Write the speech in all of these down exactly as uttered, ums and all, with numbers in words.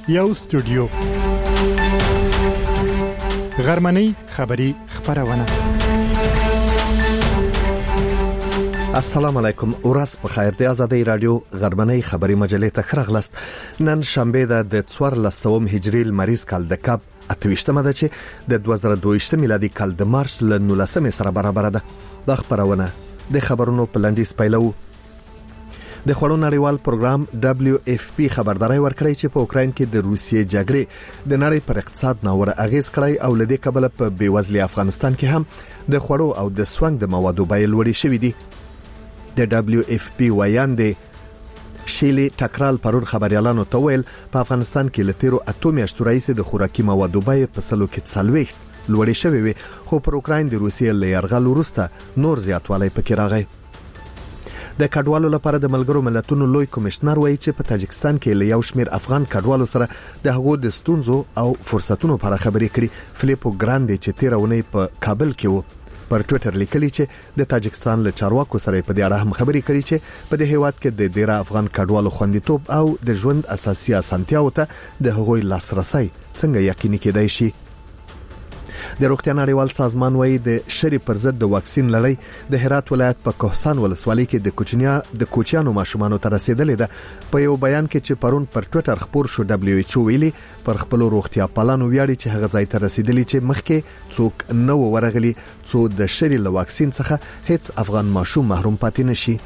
یو استودیو غرمنۍ خبری خبرونه. السلام علیکم. ورځ په خیر. د آزادۍ رادیو غرمنۍ خبری مجلې ته خرغلست. نن شنبه ده د څوارلسم هجری لمریز کال د کاب اتويشتمه ده چې د دوه زره دوه ویشت میلادي کال د مارچ ل نولسمې سره برابر ده. د خبرونه د خبرونو په لنډیز پیلو. د خړو نړیوال پروګرام دبليو اف پی خبرداري ورکړی چې په اوکراین کې د روسیې جګړې د نړۍ پر اقتصاد ناوړه اغیز کړی او لدې کبله په بیوزلي افغانستان کې هم د خړو او د سونګ د موادو بیې لوړې شوې دي. د دبليو اف پی وایاندې شیلی ټکرال پرون خبريالانو ته ویل په افغانستان کې لتیرو اته میاشتو راځي د خوراکي موادو بیې په سلو کې څلويخت لوړې شوې وي، خو پر اوکراین د روسیې له یرغل وروسته نور زیاتوالی پکې راغی. د کډوالو لپاره د ملګرو ملتونو لوی کمشنر وایي چې په تاجکستان کې له یو شمېر افغان کډوالو سره د هغو د ستونزو او فرصتونو په اړه خبرې کړي. فلیپو ګراندي چې تیرونی په کابل کې و پر ټوئیټر لیکلی چې د تاجکستان له چارواکو سره په دې اړه هم خبرې کړي چې په دې هیواد کې د ډیر افغان کډوالو خوندیتوب او د ژوند اساسي اسانتیاو ته د هغوی لاسرسي څنګه یقیني کېدای شي. د روغتیا نړیوال سازمان وایي د شری پر ضد د واکسین لړۍ د هرات ولایت په کوهسان ولسوالۍ کې د کوچنیا د کوچیانو ماشومانو ته رسیدلې ده. په یو بیان کې چې پرون پر ټوئیټر خبر شو دبليو ایچ او ویلي پر خپل روغتیا پالانو ویاړي چې هغه ځای ته رسیدلی چې مخکې څوک نو ورغلي څو د شری له واکسین څخه هیڅ افغان ماشوم محروم پاتې نشي.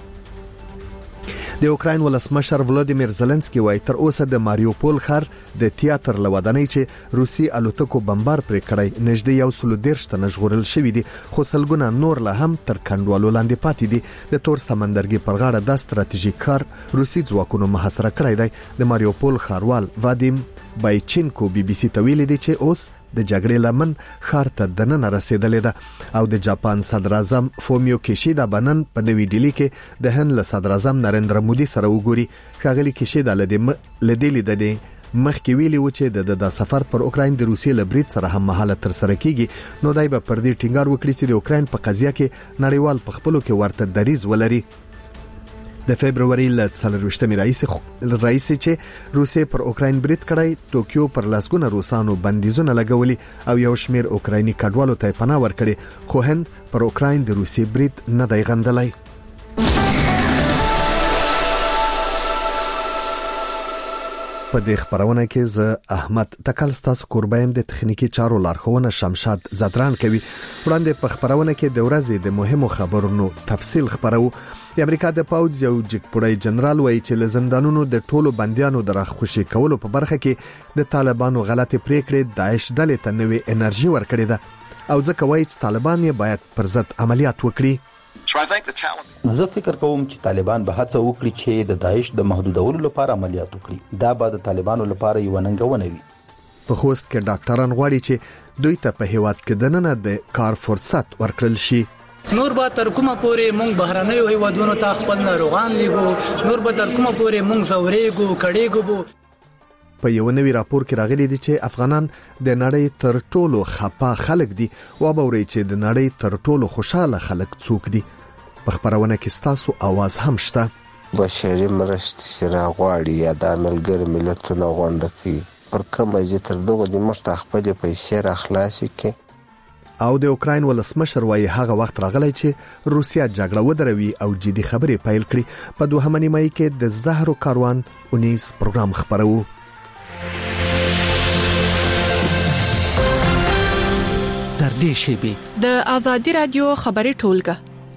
د اوکراین ولسمشر ولادیمیر زيلنسکي وايي تر اوسه د ماریوپول ښار د تیاتر لودانۍ چې روسي الوتکو بمبار پرې کړی نږدې یو سل دیرش تنه ژغورل شوی دي، خو سلګونه نور له هم تر کنډوالو لاندې پاتې دي. د تور سمندرګي پر غاړه د ستراتیژیک کار روسي ځواکونو محاصره کړی دی. د ماریوپول ښاروال وادیم بایچینکو بي بي سي ته ویلي دي چې اوس د جګړې لمن ښار ته دننه رسیدلې ده. او د جاپان صدر اعظم فومیو کیشیدا بنن په نوې ډیلی کې د هند له صدر اعظم نریندر مودي سره وګوري. ښاغلي کیشیدا لدې لیدلې مخکې ویلي و چې د د سفر پر اوکراین د روسیې له برید سره هم مهاله تر سره کیږي. نو دای به پر دې ټینګار وکړي چې د اوکراین په قضیه کې نړیوال په خپلو کې ورته دریځ ولري. د فبرवरी ل څلرويشتمې رئیس رئیس چې روسیې پر اوکراین برید کړی، ټوکیو پر لاسګونه روسانو بندیزونه لګولي او یو شمېر اوکرایني کډوالو ته پناه ورکړي، خو هند پر اوکراین د روسیې برید نه دی غندلی. په دې خبرونه کې زه احمد تکل ستاسو کوربایم د تخنیکی چارو لارښوونه شمشاد زدران کوي. وړاندې په خبرونه کې د ورځې د مهمو خبرونو تفصیل خبرو. د امریکا د پاوځ یو جګپړی جنرال وایي چې له زندانونو د ټولو بنديانو د راخوشي کولو په برخه کې د طالبانو غلطي پریکړې داعش ډلې ته نوې انرژي ورکړې ده او ځکه وایي چې طالبان یې باید پر ضد عملیات وکړي. زه فکر کوم چې طالبان به هڅه وکړي چې د داعش د محدودولو لپاره عملیات وکړي. دا به د طالبانو لپاره یو ننګونه وي. په خوست کې ډاکټران غواړي چې دوی ته په هیواد کې دننه د کار فرصت ورکړل شي. نور به تر کومه پورې مونږ بهرنیو هیوادونو ته خپل ناروغان لیږو، نور به تر کومه پورې مونږ زورېږو کړېږو. په یو نوی راپور کې راغلي دي چې افغانان د نړۍ تر ټولو خپه خلک دي او باوري چې د نړۍ تر ټولو خوشاله خلک څوک دي. په خبرونه کې ستاسو आवाज هم شته. بشري مرستې سره غواړي یا د ملګرو ملتونو غونډه کوي پر کومه چې تر دغه د مشت خپل پیسې را خلاصي کې. او د اوکراین ولسمشر وايي هغه وخت راغلی چې روسیا جګړه ودروي او جدي خبرې پیل کړي. په دوهمه نیمه کې د زهرو کاروان اونیس پروګرام خبرو. تر دې شیبې د آزادۍ رادیو خبري ټولګه.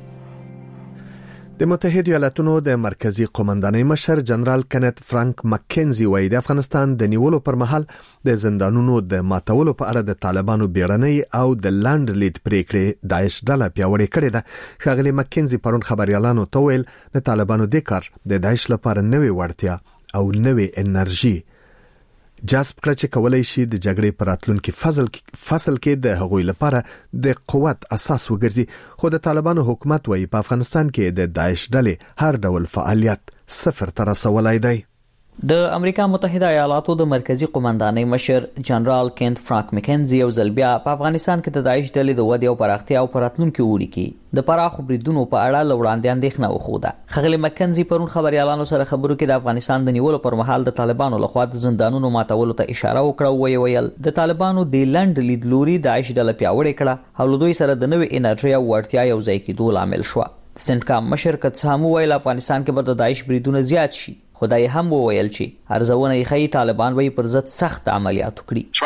د متحده ایالاتونو د مرکزی قومندانۍ مشر جنرال کنت فرانک مککنزي وایي د افغانستان د نیولو پر مهال د زندانونو د ماتولو په اړه د طالبانو بیړنۍ او د لاند لید پریکړې داعش ډله پیاوړې کړې ده. ښاغلي مککنزي پرون خبريالانو ته ویل د طالبانو د کار د داعش لپاره نوې وړتیا او نوې انرژي جذب کړ چې کولای شي د جګړې پر راتلونکي فصل فصل کې د هغوی لپاره د قوت اساس وګرځي. خو د طالبانو حکومت وایي په افغانستان کې د داعش ډلې هر ډول فعالیت صفر ته رسولای دی. د امریکا متحده ایالاتو د مرکزی قومندانۍ مشر جنرال کینت فرانک مکنزي او زلبیا په افغانستان کې د داعش ډلې د ودې او پراختیا او پراتلونکو وړي کې د پراخو بریدونو په اړه لوړاندې اندېښنه وښوده. خغلی مکنزي پرون خبريالانو سره خبرو کې د افغانستان د نیولو پر مهال د طالبانو لخوا د زندانونو ماتولو ته اشاره وکړه او ویل د طالبانو د لند لیدلوري داعش ډله پیاوړې کړه او له دوی سره د نوې انرژي او وړتیا یو ځای کېدو لامل شو. سنټکام مشر کڅ هم ویل افغانستان کې به د داعش بریدونه زیات شي. خدای هم وویل چې ارزونه یې خی طالبان به پر ضد سخت عملیات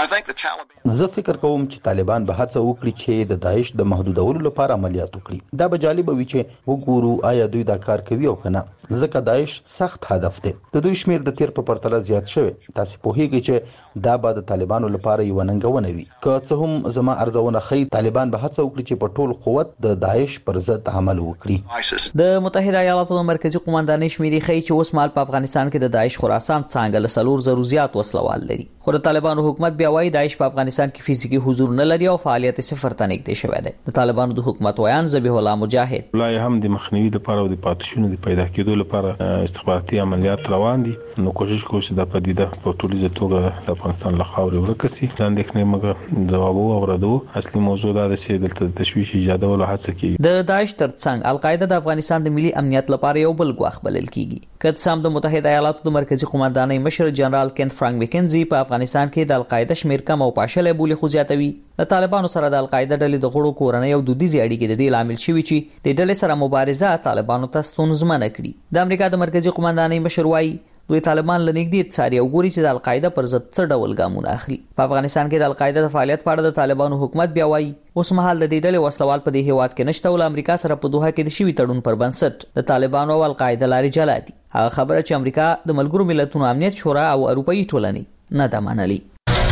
وکړي. زه فکر کوم چې طالبان به هڅه وکړي چې د داعش د محدودولو لپاره عملیات وکړي. دا به جالب وي چې وګورو آیا دوی دا کار کوي او کنه، ځکه داعش سخت هدف دی. د دوی شمیر د تیر په پرتله زیات شوی. تاسو په هیګي چې دا به د طالبانو لپاره یو ننګونه وي. که څه هم زما ارزونه خی طالبان به هڅه وکړي چې په ټول قوت د داعش پر ضد عمل وکړي. د متحده ایالاتو د مرکزی قومندانۍ شمیرې خی چې اوس مال په افغانستان کې د داعش خراسان څنګه له سلور زرو زیات وسلوال لري. خو د طالبانو حکومت بیا وايي داعش په افغانستان کې فزیکی حضور نه لري او فعالیت صفر ته نږدې شوی دی. د طالبانو د حکومت ویان ذبیح الله مجاهد لا هم د مخنیوي لپاره او د پاتشونو د پیدا کېدو لپاره استخباراتي عملیات روان دي. نو کوشش کوو چې د پدیده په ټولیزه توګه د افغانستان له خاورې ورکسي. دا اندېښنې موږ ځواب ورکړو. اصلي موضوع دا ده چې دلته تشویش ایجادولو هڅه کوي. د داعش ترڅنګ القاعده د افغانستان د ملي امنیت لپاره یو بل ګواښ بلل کیږي. کڅام د متحده ایالاتو د مرکزی قومندانۍ مشر جنرال کینت فرانک مکنزي په افغانستان کې د القاعده شمیر کم او پاشله بولی خو زیاتوي. د طالبانو سره د القاعده ډلې د غړو کورنۍ او دودیزي اړیکې د دې لامل شوي چې د ډلې سره مبارزه طالبانو ته ستونزمنه کړي. د امریکا د مرکزی قومندانۍ مشر وايي دوی طالبان لنګدي څاري او ګوري چې د القاعده پر ضد څه ډول ګامونه اخلي. په افغانستان کې د القاعده د فعالیت په اړه د طالبانو حکومت بیا وايي اوس مهال د دې ډلې وسلوال په دې هیواد کې نشته او امریکا سره په دوحه کې د شوی تړون پر بنسټ د طالبانو او القاعده لارې جلا دي. هغه خبره چې امریکا د ملګرو ملتونو امنیت شورا او اروپאי ټولنې نه ده منلې.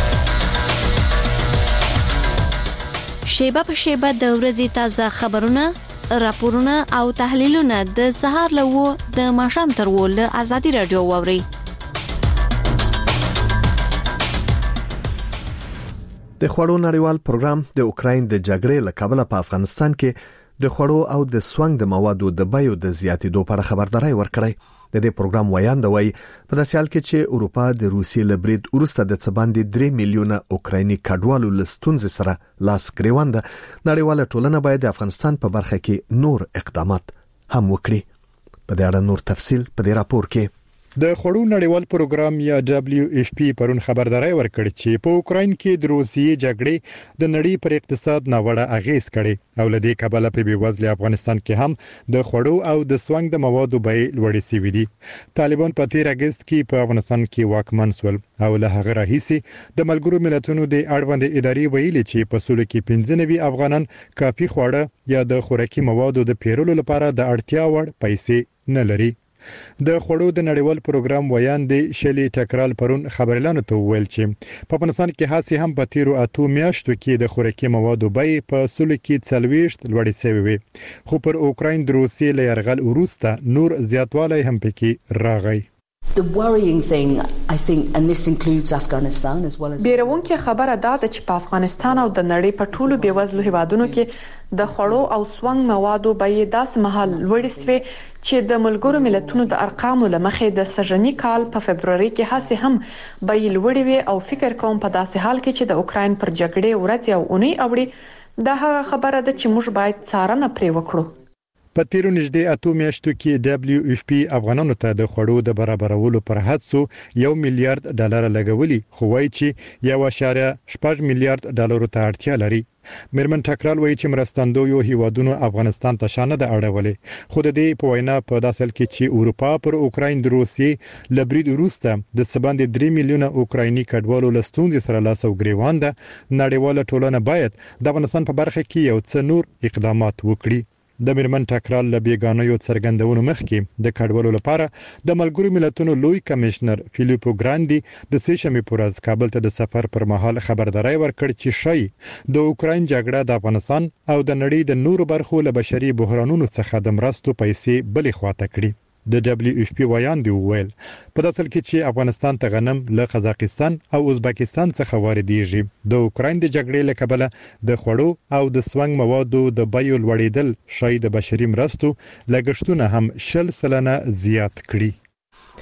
شیبه په شیبه د ورځې تازه خبرونه، راپورونه او تحلیلونه د سهار لوو د ماښام تر ول ازادي رادیو ووري. د خوړو نړیوال پروګرام د اوکراین د جګړې له کبله په افغانستان کې د خوړو او د سونګ د موادو د بیو د زیاتېدو په خبرداري ورکړی. د دې پروګرام ویاند وایي په داسې حال کې چې اروپا د روسي لبرید ورسته د څباندې درې میلیونه اوکرایني کډوالو لستونز سره لاس ګریوان ده، نړیواله ټولنه باید د افغانستان په برخه کې نور اقدامات هم وکړي. په دې اړه نور تفصيل په دې راپور کې. د خوړو نړیوال پروګرام یا دبليو اف پی پرون خبرداري ورکړه چې په اوکراین کې د روسیې جګړې د نړۍ پر اقتصاد ناوړه اغیز کړي او لدې کبله په بیوزل افغانستان کې هم د خوړو او د سونګ د موادو بیې لوړې شوې دي. طالبان په تیر اگست کې په افغانستان کې واکمن شول او له هغه راهیسي د ملګرو ملتونو د اړوند ادارې ویلي چې په سولو کې پنځه نوي افغانان کافي خواړه یا د خوراکي موادو د پیرولو لپاره د اړتیا وړ پیسې نه لري. د خوړو د نړیوال پروګرام ویاند شلی ټکرال پرون خبرلانو ته ویل چې په افغانستان کې هڅې هم په تیرو اتو میاشتو کې د خوراکي موادو بیې په سلو کې څلويشت لوړې شوې وي، خو پر اوکراین د روسیې له یرغل وروسته نور زیاتوالی هم پکې راغی. The worrying thing, I think, and this includes Afghanistan as well as بیرونکې خبره دا ده چې په افغانستان او د نړۍ په ټولو بیوزلو هیوادونو کې د خوړو او سونګ موادو بیې داسې مهال لوړې شوې چې د ملګرو ملتونو د ارقامو لمخې د سژنی کال په فبرवरी کې هڅه هم بیې لوړې وي او فکر کوم په داسې حال کې چې د اوکراین پر جګړې ورځ او اونۍ اوړي دا هغه خبره ده چې موږ باید څارنه پرې وکړو. په تیرو نږدې اتو میاشتو کې دبليو اف پی افغانانو ته د خوړو د برابرولو پر هڅو یو میلیارډ ډالر لګولي، خو وايي چې یو اشاریه شپږ میلیارډ ډالر ته اړتیا لري. مرمن ټکرال وایي چې مرستندویو هیوادونو افغانستان ته شانه د اړولې، خو د دې په وینا په داسل کې چې اروپا پر اوکراین د روسیې لبرید وروسته د سباندې درې میلیونه اوکرایني کډوالو لستونز سره لاس او ګریوان ده، نړیواله ټولنه باید د افغانستان په برخه کې یو څه نور اقدامات وکړي. د مرمن ټکرال له بیګانیو څرګندونو مخکې د کډوالو لپاره د ملګرو ملتونو لوی کمشنر فیلیپو ګراندي د سېشمې پورز کابل ته د سفر پر مهال خبرداري ورکړ چې شي د اوکراین جګړه د افغانستان او د نړۍ د نورو برخو له بشري بحرانونو څخه د مرستو پیسې بلې خواته کړي. د دبليو اف پی ویاند ویل په داسل کې چې افغانستان ته غنم له قزاقستان او ازبکستان څخه واردېږي، د اوکراین د جګړې له کبله د خوړو او د سونګ موادو د بیو لوړېدل شاید د بشري مرستو لګښتونه هم شل سلنه زیات کړي.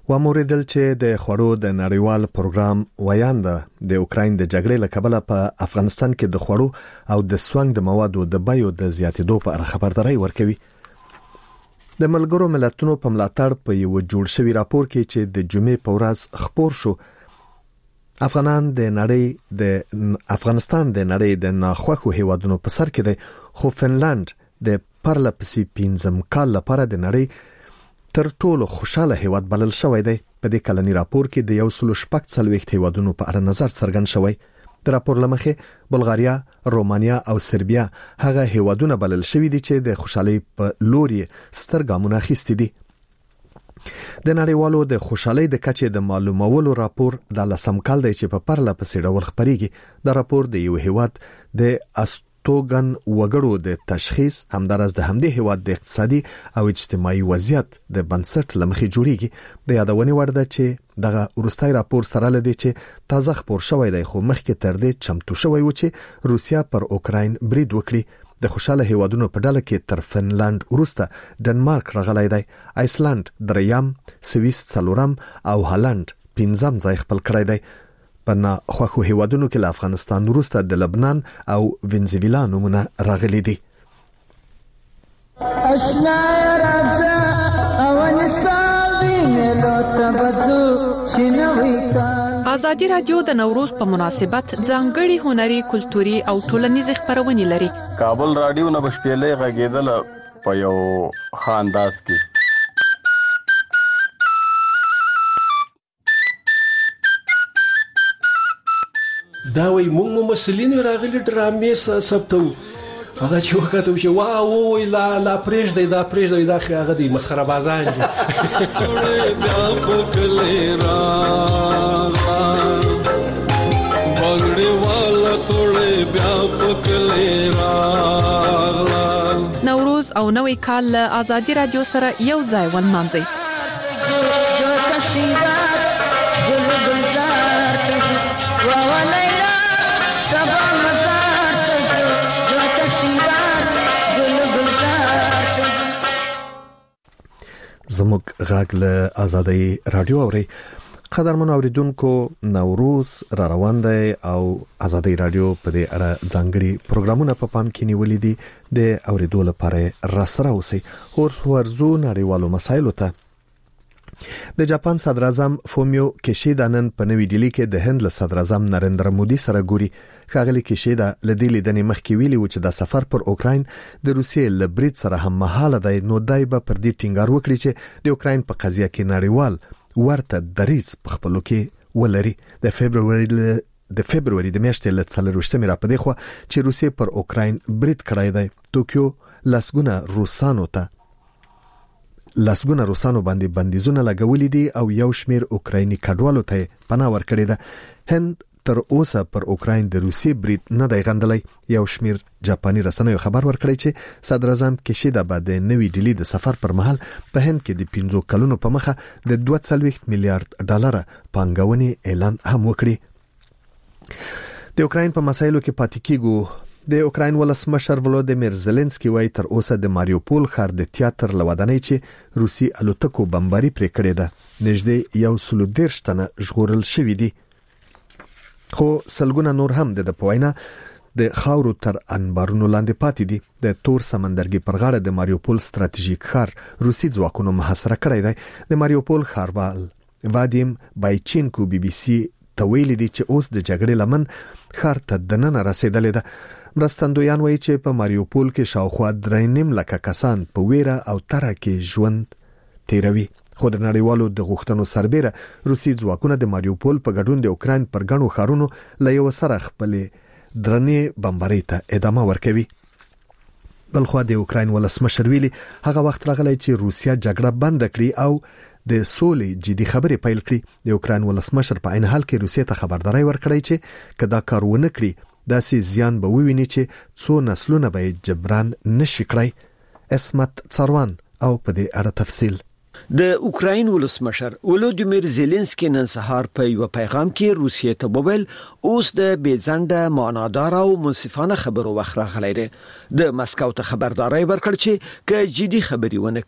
و موریدل چې د خوړو د نړیوال پروګرام ویانده د اوکراین د جګړې له کبله په افغانستان کې د خوړو او د سوانګ د موادو د بیو د زیاتېدو په اړه خبرداري ورکوي. د ملګرو ملتونو په ملاتړ په یو جوړ شوی راپور کې چې د جمعې په ورځ خپور شو، افغانان د نړۍ د افغانستان د نړۍ د ناخوښو هیوادونو په سر کې دی، خو فنلند د پرلپسې پنځم کال لپاره د نړۍ تر ټولو خوشاله هیواد بلل شوی دی. په دې کلنی راپور کې د یو سل شپږ څلوېښت هیوادونو په اړه نظر څرګند شوی. د راپور لمخې بلغاریا، رومانیا او سربیا هغه هیوادونه بلل شوی دي چې د خوشحالي په لور یې ستر ګامونه اخیستي دي. د نړیوالو د خوشحالي د کچې د معلومولو راپور د لسم کال دی چې په پرله پسې ډول خبريږي. د راپور د یو هیواد د توګن وګړو د تشخیص همدارس د همدې هیواد د اقتصادي او اجتماعي وضعیت د بنسټ لمخې جوړیږي. د یادونې وړ ده چې دغه ورستای راپور سره لدی چې تازه خبر شوی دی، خو مخکې تر دې چمتو شوی و چې روسیا پر اوکراین برید وکړي. د خوشاله هیوادونو په ډله کې تر فنلند وروسته ډنمارک راغلی دی، آیسلند دریم، سویس څلورم او هالند پنځم ځای خپل کړی دی. په ناخوښو هیوادونو کې له افغانستان وروسته د لبنان او وینزویلا نومونه راغلي دي. ازادي رادیو د نوروز په مناسبت ځانګړي هنري، کلتوري او ټولنیز خبرونه لري. کابل رادیو نه بشپېلې غږیدل په یو خانداس کې. دا وای مونږ مسلین راغلي ډرامې ثبتو، هغه چې وخت او چې واو وای لا لا پرېږ دی دا پرېږ دی دا هغه دی مسخره بازان دي. بیا پکلې را بغړې والا توړې بیا پکلې را. نوروز او نوې کال له ازادي رادیو سره یو ځای ونمانځي. زموږ غږ له ازادي رادیو اوري. قدرمن اوریدونکو، نوروز را روان دی او ازادي رادیو په دې اړه ځانګړي پروګرامونه په پام کې نیولې دي. د اوریدو لپاره را سره اوسئ. اوس ورزو نړیوالو مسایلو ته. د جاپان صدر اعظم فومیو کیشیدا نن په نوې ډیلی کې د هند له صدر اعظم نریندرا مودي سره ګوري. ښاغلي کیشیدا له دې لیدنې مخکې ویلي و چې د سفر پر اوکراین د روسیې له برید سره هم مهاله دی، نو دای به پر دې ټینګار وکړي چې د اوکراین په قضیه کې نړیوال ورته دریځ په خپلو کې ولري. د فبروري د فبروري د میاشتې له څلرویشتمې را پدې خوا چې روسیې پر اوکراین برید کړی دی، توکیو لسګونه روسانو ته لسګونه روسانو باندې بندیزونه لګولې دي او یو شمیر اوکرایني کډوالو ته پناه ورکړې ده. هند تر اوسه پر اوکراین د روسي برید نه دی غندلی. یو شمیر جاپاني رسنیو خبر ورکړی چې صدر اعظم کیشیدا به د نوې ډیلی د سفر پر مهال په هند کې د پنځو کلونو په مخه د دوه څلوېښت میلیارډ ډالر پانګونې اعلان هم وکړي. د اوکراین په مسایلو کې پاتې کیږو. د اوکراین ولسمشر ولودیمیر زيلنسکي وایي تر اوسه د ماریوپول ښار د تیاتر لودنۍ چې روسي الوتکو بمباري پرې کړې ده، نږدې یو سل دېرش تنه ژغورل شوي دي، خو سلګونه نور هم د پوینا د خاورو تر انبارونو لاندې پاتې دي. د تور سمندرګي پر غاړه د ماریوپول ستراتیژیک ښار روسي ځواکونو محاصره کړی دی. د ماریوپول ښاروال وادیم بایچینکو بي بي سي ته ویلي دي چې اوس د جګړې لمن ښار ته دننه رسیدلې ده. مرستندویان وایي چې په ماریوپول کې شاوخوا درې نیم لکه کسان په ویره او تره کې ژوند تیروي. خو د نړیوالو د غوښتنو سربېره روسي ځواکونه د ماریوپول په ګډون د اوکراین پر ګڼو ښارونو له یو سره خپلې درنې بمبارۍ ته ادامه ورکوي. بلخوا د اوکراین ولسمشر ویلي هغه وخت راغلی چې روسیا جګړه بند کړي او د سولې جدي خبرې پیل کړي. د اوکراین ولسمشر په عین حال کې روسیې ته خبرداري ورکړی چې کدا کار ونه کړي داسې زیان به وویني چې څو نسلونه به جبران نشي کړی. اسمت څاروان او په دې اړه تفصیل. د اوکراین ولسمشر ولودیمیر زيلنسکي نن سهار په یو پیغام کې روسیې ته وویل اوس د بیزنده معنادار او منصفانه خبرو وخت راغلی دی. د مسکو ته خبرداري ورکړ چې که جدي خبري ونه کړي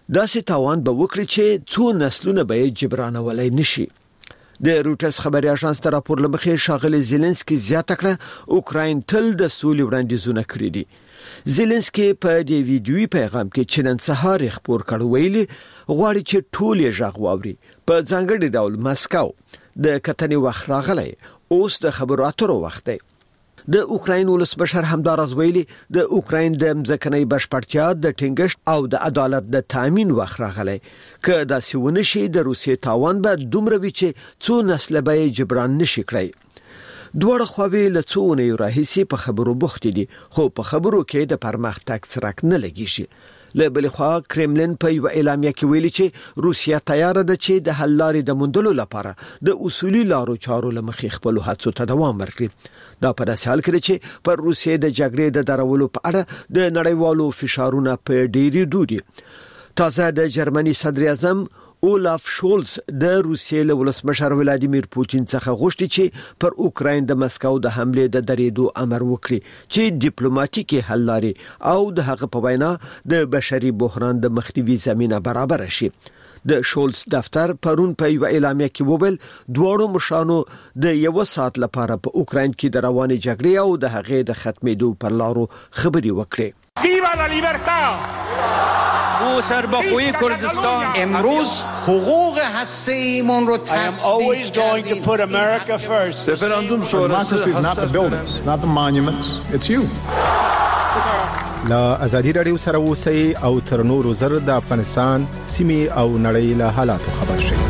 داسې تاوان به وکړي چې څو نسلونه به جبرانولای نشي. د روټرز خبري اژانس تر راپور لمخې شاغلي زيلنسکي زیاته کړه اوکراین تل د سولې وړاندیزونه کړی دي. زيلنسکي په دې ویډیوي پیغام کې چې نن سهار خبر کړ ویلي غواړي چې ټول یې ژغ واوري. په ځانګړي ډول مسکو د کتنې وخت راغلی، اوس د خبرو اترو وخت دی. د اوکراین ولسمشر همداراز ویلي د اوکراین د مځکنۍ بشپړتیا د ټینګښت او د عدالت د تامین وخت راغلی. که دا سونه شي د روسیې تاوان به دومره وي چې څو نسل به جبران نشي کړی. دوړ خوابي لڅونه راهيسي په خبرو بوخت دي، خو په خبرو کې د پرمختګ څرک نه لګیږي. له بل خوا کرملین په یو اعلامیه کې ویلي چې روسیا تیار ده چې د حل لارې د موندلو لپاره د اصولي لارو چارو لمخې خپل هڅو ته دوام ورکړي. دا په داسې حال کې چې پر روسیې د جګړې د درولو په اړه د نړیوالو فشارونه په ډېری دودي. تازه د جرمني صدر اعظم اولاف شولز د روسیې له ولسمشر ولادیمیر پوتین څخه غوښتي چې پر اوکراین د مسکو د حمله د درېدو امر وکړي چې ډیپلوماټیکي حل لارې او د هغه په وینا د بشري بحران د مخنیوي زمينه برابر شي. د شولز دفتر پرون په یو اعلامیه کې وویل دواړو مشرانو د یو ساعت لپاره په اوکراین کې د روانې جګړې او د هغې د ختمېدو پر لارو خبرې وکړې. ویوا لا لیبرتا او سربخوی کردستان امروز حقوق هسته‌ایمون رو تصدیق کردیم. رفراندوم شورای is not the buildings, it's not the monuments, it's you. لا ازادي رادیو سره اوسئ او تر نورو زر د افغانستان سیمې او نړۍ له حالاتو خبر شئ.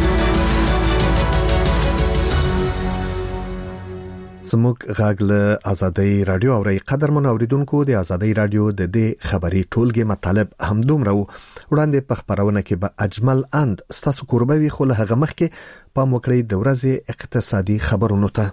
زموږ غږ له ازادي رادیو او ری قدر منوریدونکو د ازادي رادیو د دې خبري ټولګي مطالب همدومره وړاندې په خبرونه کې به اجمل اند ستاسو قربوي خو له هغه مخ کې په موکړی د ورځې اقتصادي خبرونو ته.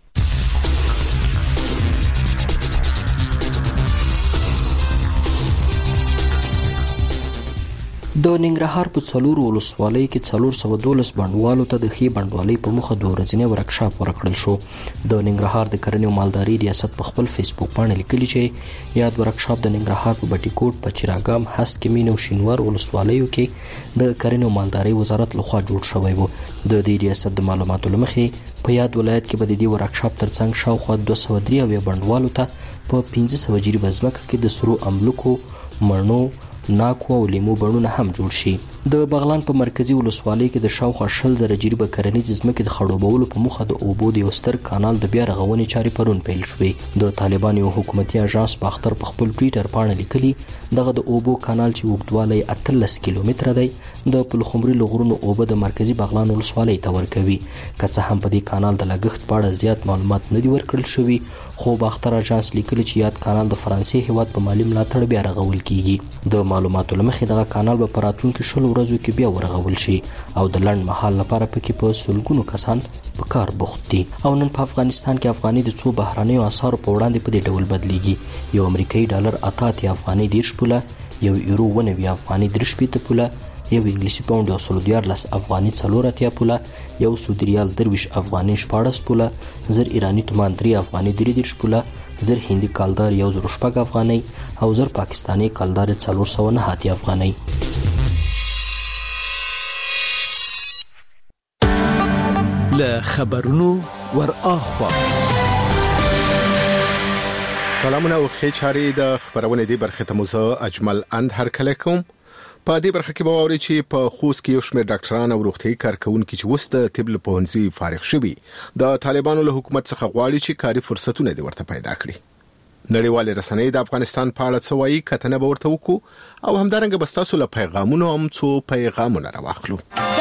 د ننګرهار په څلور ولسوالۍ کې څلور سوه دولس بڼوالو ته د ښې بڼوالۍ په موخه دوه ورځنی ورکشاپ ورکړل شو. د ننګرهار د کرنې او مالدارۍ ریاست په خپل فیسبوک باندې لیکلي چې یاد ورکشاپ د ننګرهار په بټي کوټ، په چراګام، هسک، مین او شینوار ولسوالیو کې د کرنې او مالدارۍ وزارت لخوا جوړ شوی و. د دې ریاست د معلوماتو لمخې په یاد ولایت کې به د دې ورکشاپ ترڅنګ شاوخوا دوه سوه درې اویا بڼوالو ته په پنځه سوه جریبه ځمکه کې د سرو املوکو، مڼو، ناکو او لیمو بڼونه هم جوړ شي. د بغلان په مرکزی ولسوالۍ کې د شاوخوا شل زره جریبه کرنیز ځمکې د خړوبولو په موخه د اوبو د یو ستر کانال د بیا رغونې چارې پرون پیل شوې. د طالبان یو حکومتي اژانس په اختر په خپل ټویټر باندې لیکلي دغه د اوبو کانال چې اوږدوالی اتلس کیلومتره دی د پلخمري لغرونو اوبه د مرکزی بغلان ولسوالۍ ته ورکوي. که څه هم په دې کانال د لګښت په اړه زیات معلومات نه دي ورکړل شوي، خو په اختر اژانس لیکلي چې یاد کانال د فرانسې هیواد په مالی ملاتړ بیا رغول کیږي. د معلوماتو لمخې دغه کانال به په راتلونکو شل ورځو کې بیا ورغول شي او د لنډ مهال لپاره پکې په سلګونو کسان په کار بوخت دي. او نن په افغانستان کې افغاني د څو بهرنیو اسعارو په وړاندې په دې ډول بدلیږي. یو امریکایي ډالر اته اتیا افغاني دیرش پوله، یو یورو اووه نوي افغاني درې شپېته پوله، یو انګلیسي پاونډ یو سل دیارلس افغاني څلور اتیا پوله، یو سعودي ریال درویش افغاني شپاړس پوله، زر ایراني تومان درې افغاني درې دیرش پوله، زر هندي کالدار یو زر شپږ افغاني او زر پاکستاني کالدار څلور سوه نهه اتیا افغاني. له خبرونو ور اخوا سلامونه او ښه چاري د خبرونه دی برخه ته موزه اجمل اند هر کله کوم. په دې برخه کې به ووري چې په خوست کې یو شمېر ډاکټران او روغتي کارکونکو چې وسته طب له پوهنځي فارغ شوي د طالبانو له حکومت څخه غواړي چې کاري فرصتونه دي ورته پیدا کړي. نړیوال رسنۍ د افغانستان په اړه څه وایي کتنه به ورته وکړو او همدارنګه به تاسو له پیغامونو هم څو پیغامونه راوخلو.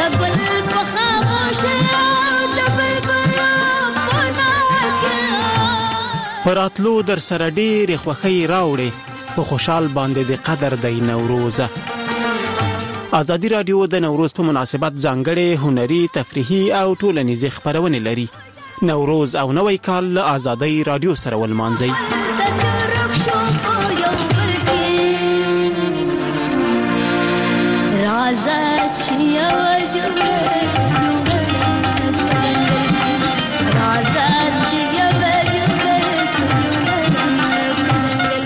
پراتلو در سره ډېر خوښي راوړي په خوشحال باندې د قدر د نوروز. ازادي رادیو د نوروز په مناسبت ځانګړې هنري، تفریحي او ټولنیزې خبرونه لري. نوروز او نوی کال له ازادي رادیو سره ولمانځي. په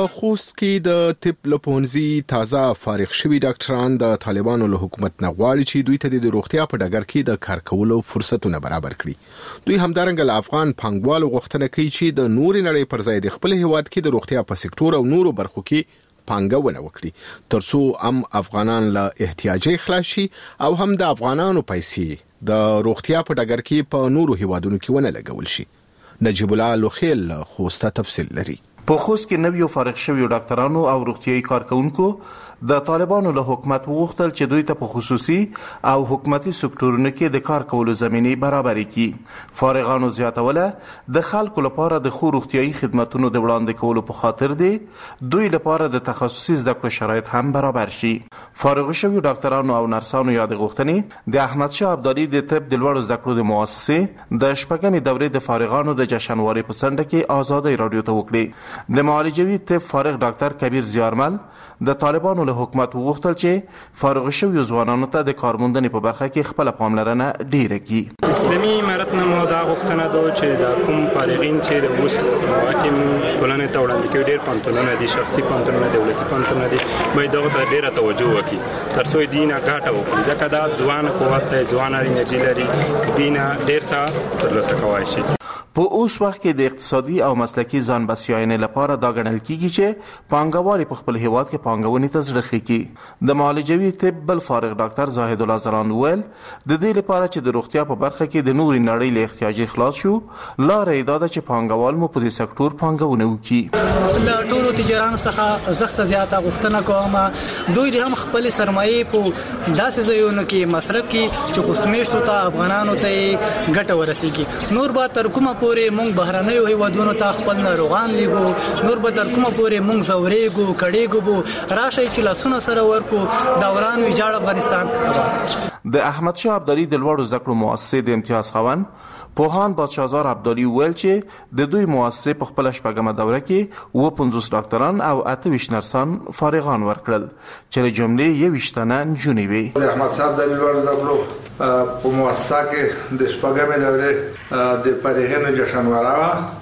په خوست کې د طب له پوهنځي تازه فارغ شوي ډاکټران د طالبانو له حکومت نه غواړي چې دوی ته د روغتیا په ډګر کې د کار کولو فرصتونه برابر کړي. دوی همدارنګه له افغان پانګوالو غوښتنه کوي چې د نوري نړۍ پر ځای د خپل هیواد کې د روغتیا په سکتور او نورو برخو کې پانګونه وکړي ترڅو هم افغانان له احتیاجي خلاص شي او هم د افغانانو پیسې د روغتیا په ډګر کې په نورو هیوادونو کې ونه لګول شي. نجیب الله لوخیل خوسته تفصیل لري. په خوست کې نویو فارغ شویو ډاکټرانو او روغتيایي کارکونکو د طالبانو له حکومت وغوښتل چې دوی ته په خصوصي او حکومتي سکتورونو کې د کار کولو زمینه برابر کړي. فارغانو زیاتوله د خلکو لپاره د خو روغتيایي خدماتونو د وړاندې کولو په خاطر دی دوی لپاره د تخصصي زده کړو شرایط هم برابر شي. فارغ شویو ډاکټرانو او نرسانو یاد غوښتنې د احمد شاه ابدالي د طب د لوړو زده کړو د مؤسسې د شپږمې دورې د فارغانو د جشنواري په سنډه کې آزادۍ رادیو ته وکړي. د معالجوي طب فارغ ډاکټر کبیر زیارمل د طالبانو له حکومت وغوښتل چې فارغ شویو ځوانانو ته د کارموندنې په برخه کې خپل پاملرنه ډیره کړي. اسلامي امارت نه مو دا غوښتنه ده چې د کوم فارغین چې د اوس حاکم ټولنې ته وړاندې کوي ډیر پانتونونه دي شخصي پانتونونه دولتي پانتونونه دي باید دغه ته ډیره توجه وکړي ترڅو دینه ګټه وکړي ځکه دا ځوان قوت ته ځوان انرژي لري دینه ډیر څه ترلاسه کوي شي. په اوس وخت کې د اقتصادي او مسلکي ځان بسیاینې لپاره دا ګڼل کیږي چې پانګوال په خپل هیواد کې پانګونې ته زړه ښکي. د معالجوي طب بل فارغ ډاکټر زاهد الله زران ویل د دې لپاره چې د روغتیا په برخه کې د نوري نړۍ له احتیاجي خلاص شو لاره یې دا ده چې پانګوال مو په دې سکتور پانګونه وکړي. له ټولو تجارانو څخه زخته زیاته غوښتنه کوم دوی هم خپل سرمایه په داسې ځایونو کې مصرف کړي چې خوشمېشتو ته افغانانو ته ګټه ورسیږي. نور به تر کومه پورې مونږ بهرنیو هیوادونو ته خپل ناروغان لیږو نور به تر کومه پورې مونږ زورېږو کړېږو بو راشي چې لاسونه سره ورکو دوران ویجاړ افغانستان. د احمد شاه ابدالي د لوړو زده کړو مؤسسې د امتیاز خاوند پوهان بادشاهزار ابدالي ویل چې د دوی مؤسسې په خپل شپږمه دوره کې و پنځوس ډاکټران او اته ویشت نرسان فارغان ورکړل چې له جملې یویشت تنه نجونې وي. د احمد شاه ابدالي لوړو زده کړو په مؤسسه کې د شپږمې دورې د فارغینو جشنواره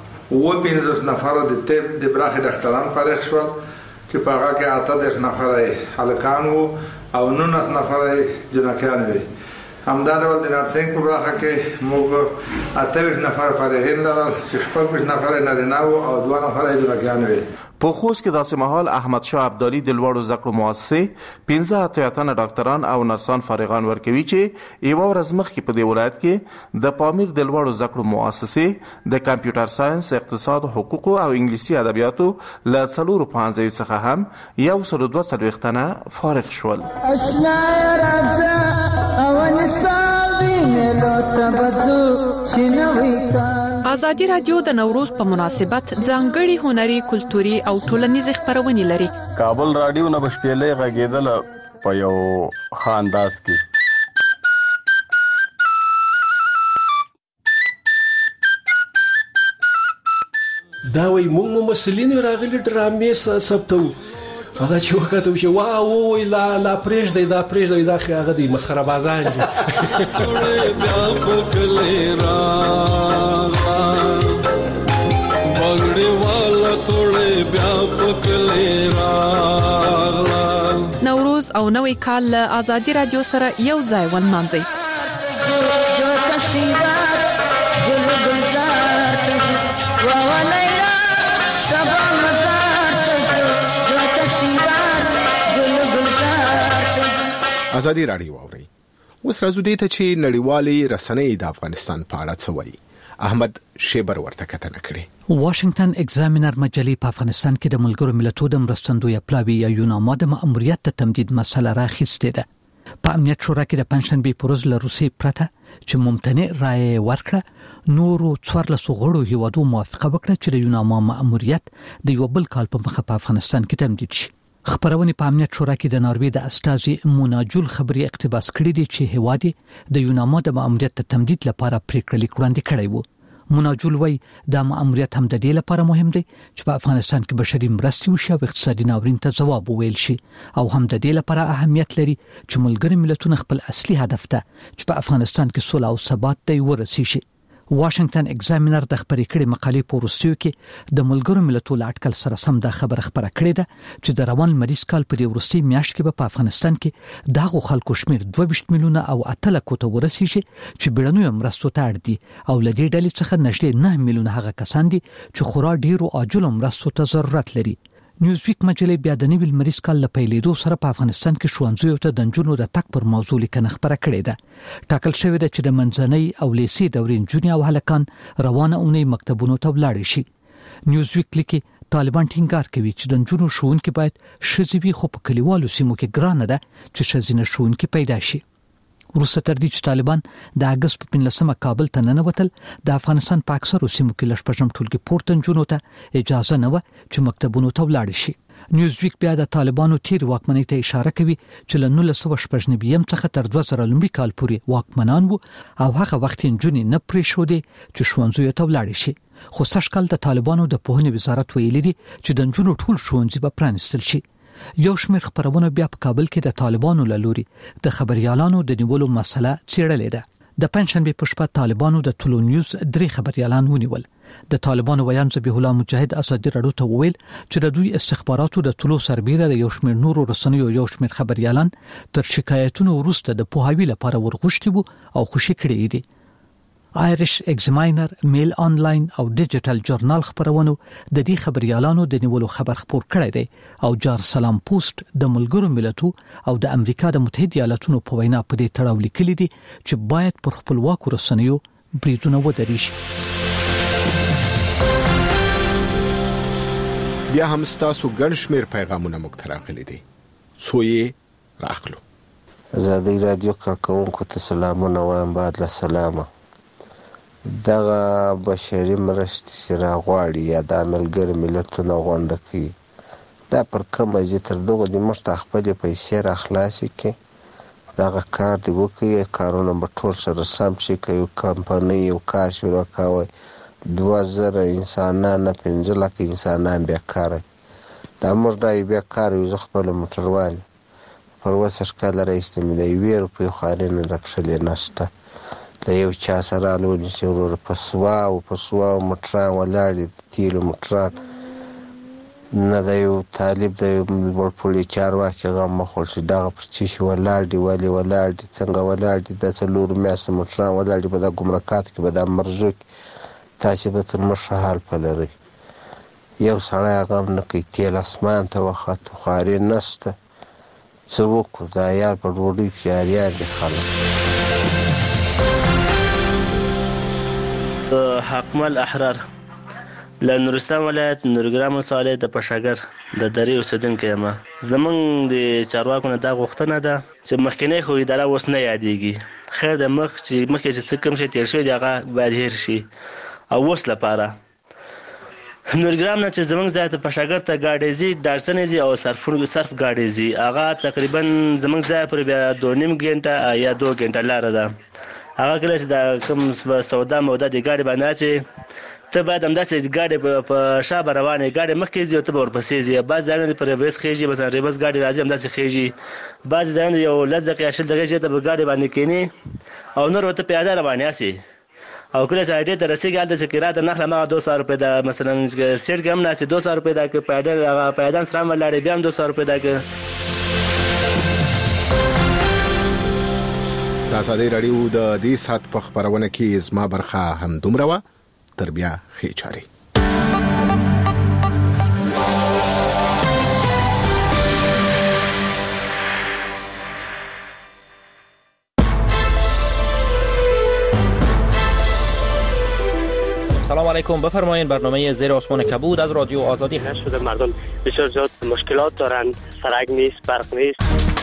و پنځوس نفر د طب د برخې ډاکټران فارغ شول چې په هغه کې اته دېرش نفر هلکان وو او نولس نفر جنکیان وي. همدا ډول د نرسنګ په برخه کې موږ اته ویشت نفر فارغین لرل چې شپږ ویشت نفر نارینه وو او دوه نفر جنکیان وي. په خوست کې داسې مهال احمد شاه ابدالي د لوړو زده کړو مؤسسې پنځه اتیا تنه ډاکټران او نرسان فارغان ورکوي چې یو ورځ مخکې په دې ولایت کې د پامیر د لوړو زده کړو مؤسسې د کمپیوټر ساينس اقتصاد حقوق او انګلیسي ادبیاتو له څلورو پنځه څخه هم یو سل دوه څلوېښت تنه فارغ شول. ازادي رادیو د نوروز په مناسبت ځانګړي هنري کلتوري او ټولنیز خبرونه لري. کابل رادیو نه بشپېلې غږیدل په یو خانداس کې دا وای موږ مسلین راغلي ډرامې ثبتو هغه چې وکړو چې واو وای لا لا پرېږ دی دا پرېږ دی دا هغه دی مسخره بازان دي. بیا پکلې را بغړې والا توړې بیا پکلې را. نوروز او نوې کال له ازادي رادیو سره یو ځای ونمانځي. جو کسیدا ګل گلزار ته وولیلا سبا ازادي رادیو اوري. اوس راځو دې ته چې نړیوالې رسنۍ د افغانستان په اړه څه وایي. احمد شیبر ورته کتنه کړې. واشنگټن ایگزامینر مجلې په افغانستان کې د ملګرو ملتونو د مرستندوی پلاوی یا یوناما د مأموریت ته تمدید مسله راخیستې ده. په امنیت شورا کې د پنځشنبه پروز له روسي پرته چې ممتنع رائے ورکړه نورو څوارلس غړو هیوادو موافقه وکړه چې د یوناما مأموریت د یو بل کال په مخه په افغانستان کې تمدید شي. خبرونه په امنیت شورا کې د ناروې د استازي موناجول خبري اقتباس کړی دی چې هوادي د یوناما د مأموریت ته تمدید لپاره پریکړه لیک وړاندې کړی وو. موناجول وای د مأموریت هم د دې لپاره مهم دی چې په افغانستان کې بشري مرستې وشي او اقتصادي ناورین ته ځواب وویل شي او هم د دې لپاره اهمیت لري چې ملګري ملتونه خپل اصلي هدف ته چې په افغانستان کې صلح او ثبات ته ورسیږي واشنگټن ایگزامینر د خبرې کړې مقالې په وروستیو کې د ملګرو ملتونو اټکل سره سم دا خبره خبره کړې ده چې د روان مریض کال په وروستي میاشت کې په افغانستان کې دغه خلکو شمیر دوه ویشت میلیونه او اته لکه ته ورسیږي چې بیړنیو مرستو ته اړ دي او لدې ډلې څخه نږدې نه میلیونه هغه کسان دي چې خورا ډیرو عاجل مرستو ته ضرورت لري. نیوزویک مجله بیا د نویل مریض کال له پیلېدو سره په افغانستان کې ښوونځیو ته د نجونو د تګ پر موضوع لیکنه خبره کړې ده. ټاکل شوې ده چې د منځنۍ او لیسې دورې نجونې او هلکان روانه اونۍ مکتبونو ته ولاړ شي. نیوزویک لیکي طالبان ټینګار کوي چې د نجونو ښوونکي باید ښځې وي، خو په کلیوالو سیمو کې ګرانه ده چې ښځینه ښوونکي پیدا شي. وروسته تر دې چې طالبان د اگست په پنځلسمه کابل ته ننوتل، د افغانستان په اکثرو سیمو کې لږ ټولګي پورته نجونو ته اجازه نه و چې مکتبونو ته ولاړ شي. نیوزویک بیا د طالبانو تیر واکمنۍ ته اشاره کوي چې له نولس سوه شپږ نوي څخه تر دوه زره لومړي کال پورې واکمنان وو او هغه وخت نجونې نه پرېښودې چې ښوونځیو ته ولاړ شي. خو سږ کال د طالبانو د پوهنې وزارت ویلي دي چې د نجونو ټول ښوونځي به پرانیستل شي. یو شمېر خبرونه بیا په کابل کې د طالبانو له لوري د خبريالانو د نیولو مسله څېړلې ده. د پنځشنبه په شپه طالبانو د ټولو نیوز درې خبريالان ونیول. د طالبانو ویان ذبیح الله مجاهد ازادي راډیو ته وویل چې د دوی استخباراتو د ټولو سربېره د یو شمېر نورو رسنیو یو شمېر خبريالان تر شکایتونو وروسته د پوهاوی لپاره ورغښتي وو او خوشي کړي دي. آیرش ایگزامینر، میل آنلاین او ډیجیټل جورنال خبرونو د دې خبريالانو د نیولو خبر خپور کړی دی او جار سلام پوسټ د ملګرو ملتونو او د امریکا د متحده ایالاتونو په وینا په دې تړاو لیکلي دي چې باید پر خپلواکو رسنیو بریدونه ودرېږي. بیا هم ستاسو ګڼ شمېر پیغامونه موږ ته راغلي دي، څو یې راخلو. ازادي راډیو کارکونکو ته سلامونه وایم. بعد له سلامه دغه بشري مرستې چې راغواړي یا د ملګرو ملتونو غونډه کوي، دا پر کومه ځي تر دغه د موږ ته خپلې پیسې را خلاصې کړي، دغه کار دی وکړي، کارونه به ټول سره سم شي. که یو کمپنۍ یو کار شروع کوي، دوه زره انسانان پنځه لکه انسانان بیکاره، دا موږ دا بیکاره یو. زه خپله موټروان پر اوسه کاله راایستې مې د یوې روپۍ خواري نه راکښلې نشته. له یو چا سره الونې چې وروره په سواو په سواو موټران ولاړ دي، د تیلو موټران نه د یو طالب د یو لوړپوړي چارواکي غم مخول چې دغه پر څه شي ولاړ دي، ولې ولاړ دي، څنګه ولاړ دي، د څلورو میاشتو موټران ولاړ دي په دا ګمرکاتو کې، په دا مرزو کې، تاسې به تر موږ ښه حال پلرئ. یو سړی غم نه کوي، تیل اسمان ته وخت، خواري نشته، څه وکړو؟ د عیال په ډوډۍ پسې عریان دي خلک. حکمل احرار له نورستان ولایت نورګرام ولسوالۍ د پشاګر د درې اوسیدونکی یم. زمونږ د چارواکو نه دا غوښتنه ده چې مخکینی خو اداره اوس نه یادېږي، خیر د مخ چې مخکې چې څه کوم شی تېر شوی دی هغه باید هېر شي. او اوس لپاره نورګرام نه چې زمونږ ځای ته پشاګر ته ګاډۍ ځي، ډارسنې ځي او صرف صرف ګاډۍ ځي، هغه تقریبا زمونږ ځای پورې بیا دوه نیم ګنټه یا دوه ګنټه لاره ده. هغه کله چې د کوم سودا موده د ګاډي باندې اچي، ته باید همداسې ګاډي په شا به روانې، ګاډي مخکې ځي او ته به ورپسې ځي. بعض ځایونه په ریورس خېږي، مثلا ریورس ګاډي راځي همداسې خېږي. بعض ځایونه یو لس دقیقې یا شل دقیقې ته به ګاډي باندې کښېنې او نور ورته پیاده روانې هسې. او کله چې اډې ته رسېږي هلته چې کرایه ته نخله هماغه دوه سوه روپۍ ده، مثلا سیټ کې هم ناستې دوه سوه روپۍ ده، که پیاده هغه پیادان سره هم ولاړې بیا هم دوه سوه روپۍ ده. که د ازادي راډیو د دې سات په خبرونه کې زما برخه هم دومره وه. تر بیا ښې چارې. سلام علیکم، بفرمایید. برنامه زیر آسمان کبود از رادیو آزادی هست. شده مردم بسیار زیاد مشکلات دارند، سرک نیست، برق نیست.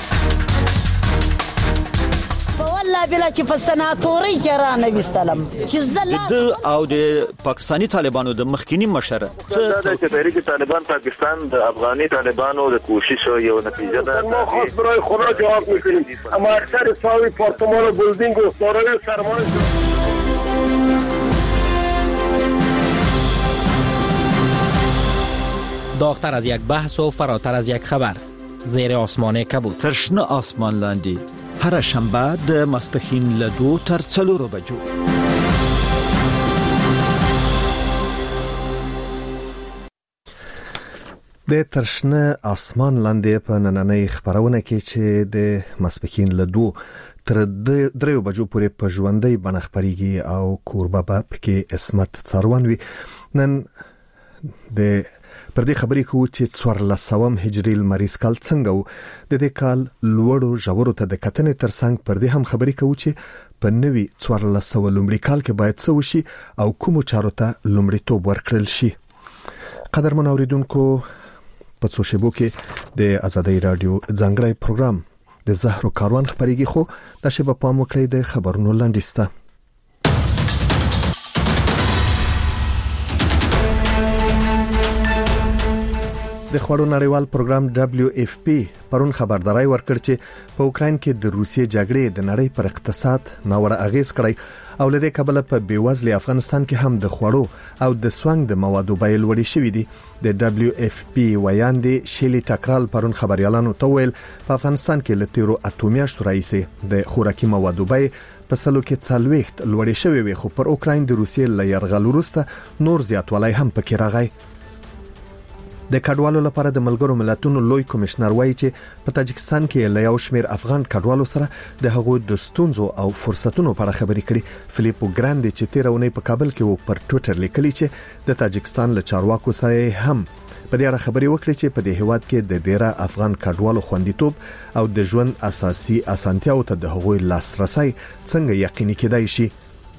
والله بلا چې په سناتوري کې را نه وستلم چې زله د او د پاکستانی طالبانو د مخکینی مشر څه د تحریک طالبان پاکستان د افغاني طالبانو د کوشش یو نتیجه ده. ما خو برای خدا جواب میکنیم، اما اکثر ساوی پارتمان و بلدینگ و سارای سرمایه داغتر از یک بحث و فراتر از یک خبر. زیر آسمان کبود. ترشنه آسمان لاندی هر شنبه د ماسپښین له دوه تر څلورو بجو. د ترشنه اسمان لاندې په نننۍ خبرونه کې چې د مسپکین له دوه تر دریو بجو پورې په ژوندۍ بڼه خبريږي او کوربه به پکې اسمت څاروان وي. نن د پر دې خبرې کوو چې څوارلسم هجري المریز کال څنګه و. د دې کال لوړو ژورو ته د کتنې ترڅنګ پر دې هم خبرې کوو چې په نوي څوارلسم لومړي کال کې باید څه وشي او کومو چارو ته لومړیتوب ورکړل شي. قدرمن اوریدونکو، په څو شیبو کې د آزادۍ رادیو ځانګړی پروګرام د زهرو کاروان خبريږي، خو د شیبه پام وکړئ د خبرونو لاندې. د خوړو نړیوال پروګرام دبليو اف پی پرون خبرداري ورکړ چې په اوکرين کې د روسیې جګړې د نړۍ پر اقتصاد ناوړه اغیز کړی او لدې کبله په بیوزلي افغانستان کې هم د خوړو او د سوانګ د موادو بیې لوړې شوې دي. د دبليو اف پی ویاندې شیلی ټاکرال پرون خبريالانو ته ویل په افغانستان کې له تیرو اته میاشتو راځي د خوراکي موادو بیې په سلو کې څلويخت لوړې شوې وي، خو پر اوکرين د روسیې له یرغل وروسته نور زیاتوالی هم پکې راغی. د کډوالو لپاره د ملګرو ملتونو لوی کمشنر وایي چې په تاجکستان کې له یو شمېر افغان کډوالو سره د هغو د ستونزو او فرصتونو په اړه خبرې کړي. فلیپو ګراندي چې تیر اونۍ په کابل کې و پر ټوئیټر لیکلي چې د تاجکستان له چارواکو سره هم په دې اړه خبرې وکړي چې په دې هیواد کې د ډیره افغان کډوالو خوندیتوب او د ژوند اساسي اسانتیاو ته د هغوی لاسرسي څنګه یقیني کېدای شي.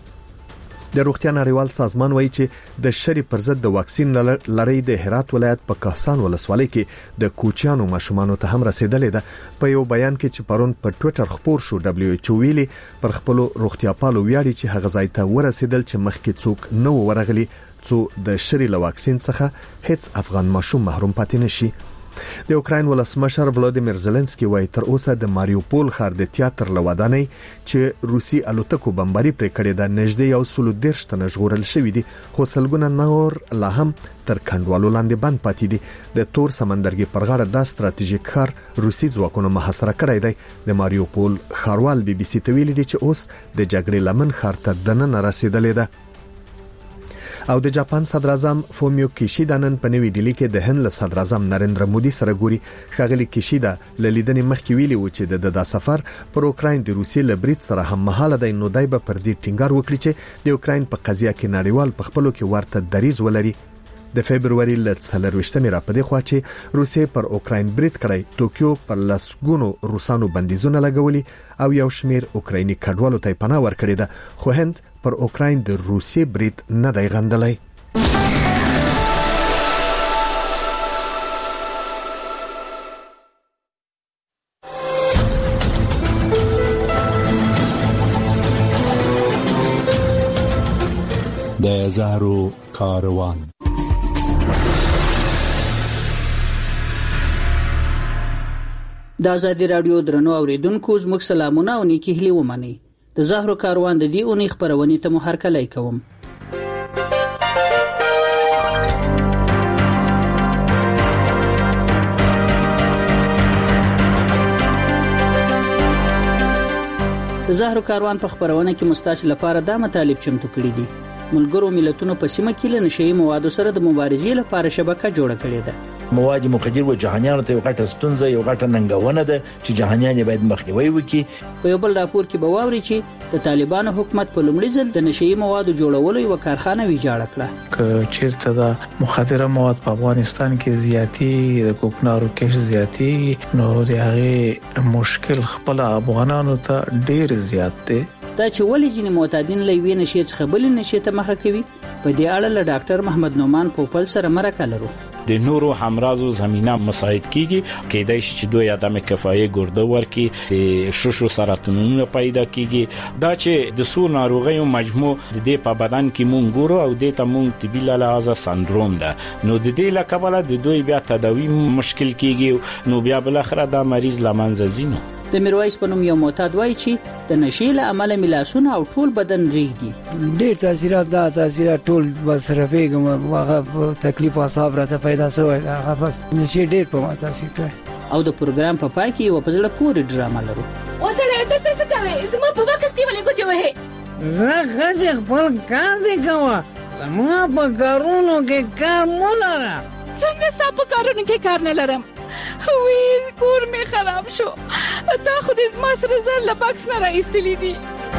د روغتیا نړیوال سازمان وایي چې د شری پر ضد د واکسین لړۍ د هرات ولایت په کهسان ولسوالۍ کې د کوچیانو ماشومانو ته هم رسیدلې ده. په یو بیان کې چې پرون په ټوئیټر خبر شو، دبليو ایچ او ویلي پر خپل روغتیا پالو ویاړي چې هغه ځای ته ورسیدل چې مخکې څوک نه ورغلي څو د شری له واکسین څخه هیڅ افغان ماشوم محروم پاتې نشي. د اوکراین ولسمشر ولادیمیر زيلنسکي وایي تر اوسه د ماریوپول ښار د تیاتر لودانۍ چې روسي الوتکو بمباري پرې کړې ده نږدې یو سلو دیرش تنه ژغورل شوې دي، خو سلګونه نور لا هم تر کنډوالو لاندې بند پاتې دي. د تور سمندرګي پر غاړه د ستراتیژیک ښار روسي ځواکونو محاصره کړی دی. د ماریوپول ښاروال بي بي سي ته ویلي دي چې اوس د جګړې لمن ښار ته دننه رسیدلې ده. او د جاپان صدر اعظم فومیو کیشیدا نن په نوې ډیلی کې د هند له صدر اعظم نریندرا مودي سره ګوري. ښاغلي کیشیدا له لیدنې مخکې ویلي و چې د د سفر پر اوکراین د روسیې له برید سره هم مهاله دی، نو دای به پر دې ټینګار وکړي چې د اوکراین په قضیه کې نړیوال په خپلو کې ورته دریز ولري. د فبرवरी ل څلرويشتمې را پدې خوا چې روسیې پر اوکراین برید کړی، ټوکیو پر لسګونو روسانو بندیزونه لګولي او یو شمیر اوکرایني کډوالو ته پناه ورکړي ده، خو هند پر اوکراین د روسیې برید نه دی غندلی. د زهرو کاروان. د آزادۍ رادیو درنو اوریدونکو، زموږ سلامونه او نیکی هیلې ومنئ. د زهرو کاروان د دې اونۍ خبرونې ته مو هرکلی کوم. د زهرو کاروان په خبرونه کې مستاسو لپاره دا مطالب چمتو کړي دي. ملګرو ملتونو په سیمه کې له نشئی موادو سره د مبارزې لپاره شبکه جوړه کړې ده. مواد مخدر و جهانیانو ته یو غټه ستونزه یو غټه ننګونه ده چې جهانیان باید مخنیوي وکړي. په یو بل راپور کې به واوري چې د طالبانو حکومت په لومړي ځل د نشئی موادو جوړولو یو کارخانه ویجاړه کړه. ک چیرته د مخدره مواد په افغانستان کې زیاتی د کوکنارو کش زیاتی نو د هغه مشکل خپل افغانانو ته ډیر زیات دی. دا چې ولې ځینې معتادین له یوې نشې څخه بلې نشې ته مخه کوي، په دې اړه له ډاکټر محمد نومان پوپل سره مرکه لرو. د نورو همرازو زمينه مساعد کیږي، کېدای شي چې دوی ادم کفایه ګرده ورکی، د شوشو سرطانونه پیدا کیږي. دا چې د سور ناروغیو مجموع د دې په بدن کې مونږ ګورو او د ته مونږ طبي لحاظه سندروم ده، نو د دې لکبله د دوی بیا تداوی مشکل کیږي، نو بیا بل اخر دا مریض لمنځه ځینو. د میرویس په نوم یو معتاد وایي چې د نشې له امله ملاسونه او ټول بدن ریږدي. ډېر تاثیرات دا تاثیرات ټول بصرفېږم، هغه تکلیف او صاحب راته پیدا شوی، هغه بس نشې ډېر په ما تاثیر کړی. او د پروګرام په پای کې یو په زړه پورې ډرامه لرو. وسړی دلته څه کوې؟ زما په وکس کې ولې ګوتې وهې؟ زه ښځې خپل کار دې کوه، زما په کارونو کې کار مه لره. څنګه ستا په کارونو کې کار نه لرم؟ وی کور مې خراب شو، دا خو دې زما سره زر له بکس نه راایستلي دي.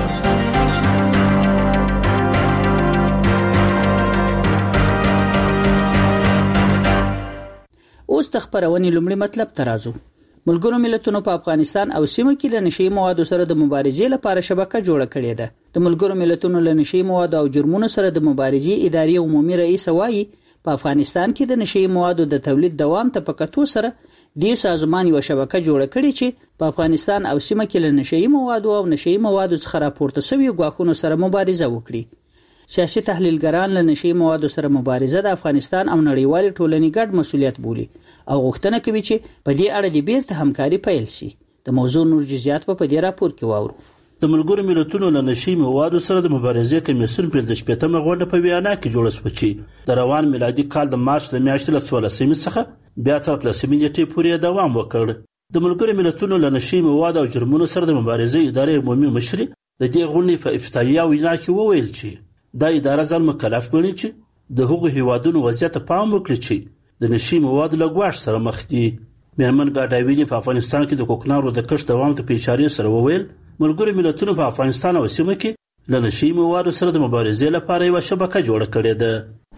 اوس د خبرونې لومړی مطلب ته راځو. ملګرو ملتونو په افغانستان او سیمه کې له نشئی موادو سره د مبارزې لپاره شبکه جوړه کړې ده. د ملګرو ملتونو له نشئی موادو او جرمونو سره د مبارزې ادارې عمومي رئیس وایي په افغانستان کې د نشئی موادو د تولید دوام ته په کتو سره د سازمان یو شبکه جوړه کړې چې په افغانستان او سیمه کې له نشئی موادو او نشئی موادو څخه راپورته شوی غواخونو سره مبارزه وکړي. سیاسي تحلیلګران له نشئی موادو سره مبارزه د افغانستان او نړیوال ټولنې ګډ مسولیت بولي او غوښتنه کوي چې په دې اړه د بیرته همکاري پیل شي. د موضوع نور جزئیات په دې راپور کې واورو. د ملګرو ملتونو له نشئی موادو سره د مبارزې کمیسیون پنځه شپږمه غونډه په ویانا کې جوړه شوه چې د روان میلادي کال د مارچ د میاشتې له څوارلسمې څخه بیا تر اتلسمې نیټې پورې دوام وکړ. د ملګرو ملتونو له نشئی موادو او جرمونو سره د مبارزې ادارې عمومي مشر د دې غونډې په افتتاحیه وینا کې وویل چې دا اداره ځان مکلف ګڼي چې د هغو هیوادونو وضعیت ته پام وکړي چې د نشئی موادو له ګواښ سره مخ دي. میرمن ګاډاویلي په افغانستان کې د کوکنارو د کښت دوام ته په اشاره سره وویل ملګرو ملتونو په افغانستان او سیمه کې له نشئی موادو سره د مبارزې لپاره یو شبکه جوړه کړې ده. د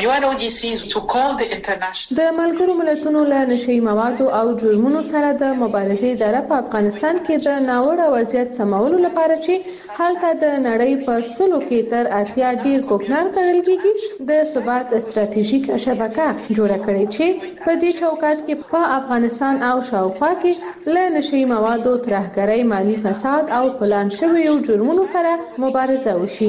ملګرو ملتونو له نشئی موادو او جرمونو سره د مبارزې اداره په افغانستان کې د ناوړه وضعیت سمولو لپاره چې هلته د نړۍ په سلو کې تر اتیا ډیر کوکنار کرل کېږي د ثبات استراتیژیک شبکه جوړه کړې چې په دې چوکاټ کې په افغانستان او شاوخوا کې له نشئی موادو ترهګرۍ، مالی فساد او پلان شویو جرمونو سره مبارزه وشي.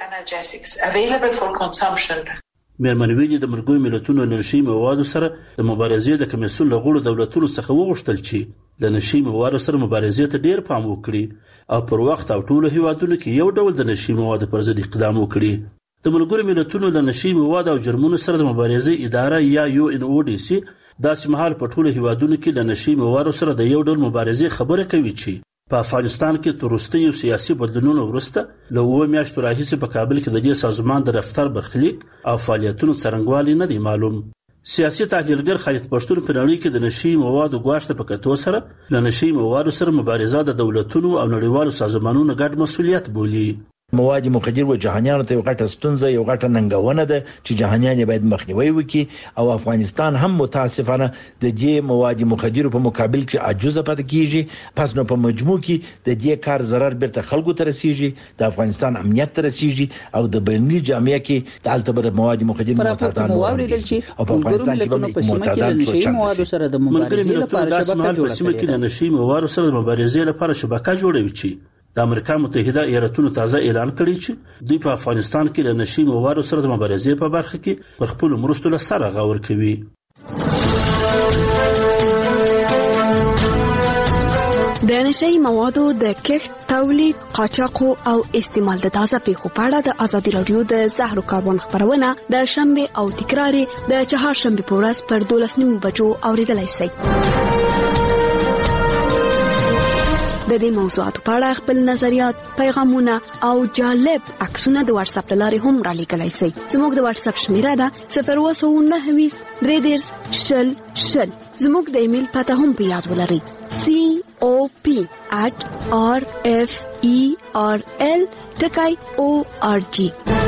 میرمن ویلي د ملګرو ملتونو له نشئی موادو سره د مبارزې د کمیسیون له غړو دولتونو څخه وغوښتل چې د نشئی موادو سره مبارزې ته ډیر پام وکړي او پر وخت او ټولو هیوادونو کې یو ډول د نشئی موادو پر ضد اقدام وکړي. د ملګرو ملتونو له نشئی موادو او جرمونو سره د مبارزې اداره یا یو ان او ډي سي داسې مهال په ټولو هیوادونو کې له نشئی موادو سره د یو ډول مبارزې خبره کوي چې په افغانستان کې تر وروستیو سیاسي بدلونونو وروسته له اوه میاشتو راهیسې په کابل کې د دې سازمان د رفتار برخلیک او فعالیتونو څرنګوالی نه دی معلوم. سیاسي تحلیلګر خالد پښتون په نړۍ کې د نشئی موادو ګواښ ته په کتو سره له نشئی موادو سره مبارزه د دولتونو او نړیوالو سازمانونو ګډ مسولیت بولي. مواد مخدر و جهانیانو ته یو غټه ستونزه یو غټه ننګونه ده چې جهانیان باید مخنیوي وکړي او افغانستان هم متاسفانه د دې مواد مخدر په مقابل کې عجوزه پاتې کیږي. پس نو په مجموع کې د دې کار ضرر بیرته خلکو ته رسیږي، د افغانستان امنیت ته رسیږي او د بینالمللي جامعه کې د التبر مواد مخدر معتادان واوریدل چې ملګرو ملتونو په سیمه کې د نشئی موادو سره د مبارزې لپاره شبکه جوړه کړې ده. د نشئی موادو سره د مبارزې لپاره شبکه جوړوي چې د امریکا متحده ایالاتونو تازه اعلان کړی چې دوی په افغانستان کې د نشئی موادو سره د مبارزې په برخه کې پر خپل مرستو له سره غور کوي. د نشئی موادو د کښت، تولید، قاچاق او استعمال د تازه پیښو په اړه د ازادي رادیو د زهرو کاروان خبرونه د شنبه او تکرار د چهارشنبه په ورځ پر دولس نیمو بجو اوریدلای شئ. د دې موضوعاتو په اړه خپل نظریات، پیغامونه او جالب عکسونه د واتس اپ لارې هم را لیږلی شئ. زموږ د واتس اپ شمیره ده صفر اووه سوه نهه ویشت درې دېرش شل شل. زموږ د ایمیل پته هم په یاد ولرئ سی او پی at r f e r l ټکی او ار جی.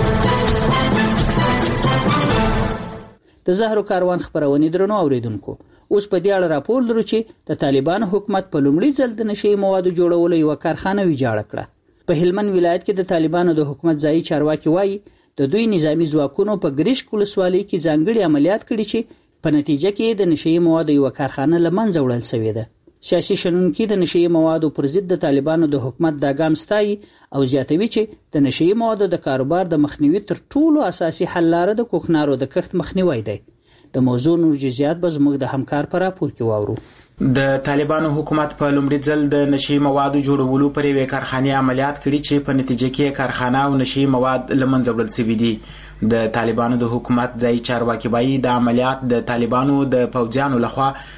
د زهرو کاروان خبرونه درنو اوریدونکو، اوس په دې اړه راپور لرو چې د طالبان حکومت په لومړي ځل د نشئی موادو جوړولو یو کارخانه ویجاړه کړه. په هلمند ولایت کې د طالبانو د حکومت ځایي چارواکي وایي د دوی نظامی ځواکونو په ګریش ولسوالۍ کې ځانګړي عملیات کړي چې په نتیجه کې د نشئی موادو یو کارخانه له منځه وړل شوې ده. سیاسي شنونکي د نشئی موادو پر ضد د طالبانو د حکومت دا ګام ستایي او زیاتوي چې د نشئی موادو د کاروبار د مخنیوي تر ټولو اساسي حل لاره د کوکنارو د کښت مخنیوي دی. د موضوع نور جزئیات به زموږ د همکار پر راپور کې واورو. د طالبانو حکومت په لومړي ځل د نشئی موادو جوړولو پر یوې کارخانې عملیات کړي چې په نتیجه کې کارخانه او نشئی مواد له منځه وړل شوي دي. د طالبانو د حکومت ځایي چارواکي وایي د عملیات د طالبانو د پوځیانو لخوا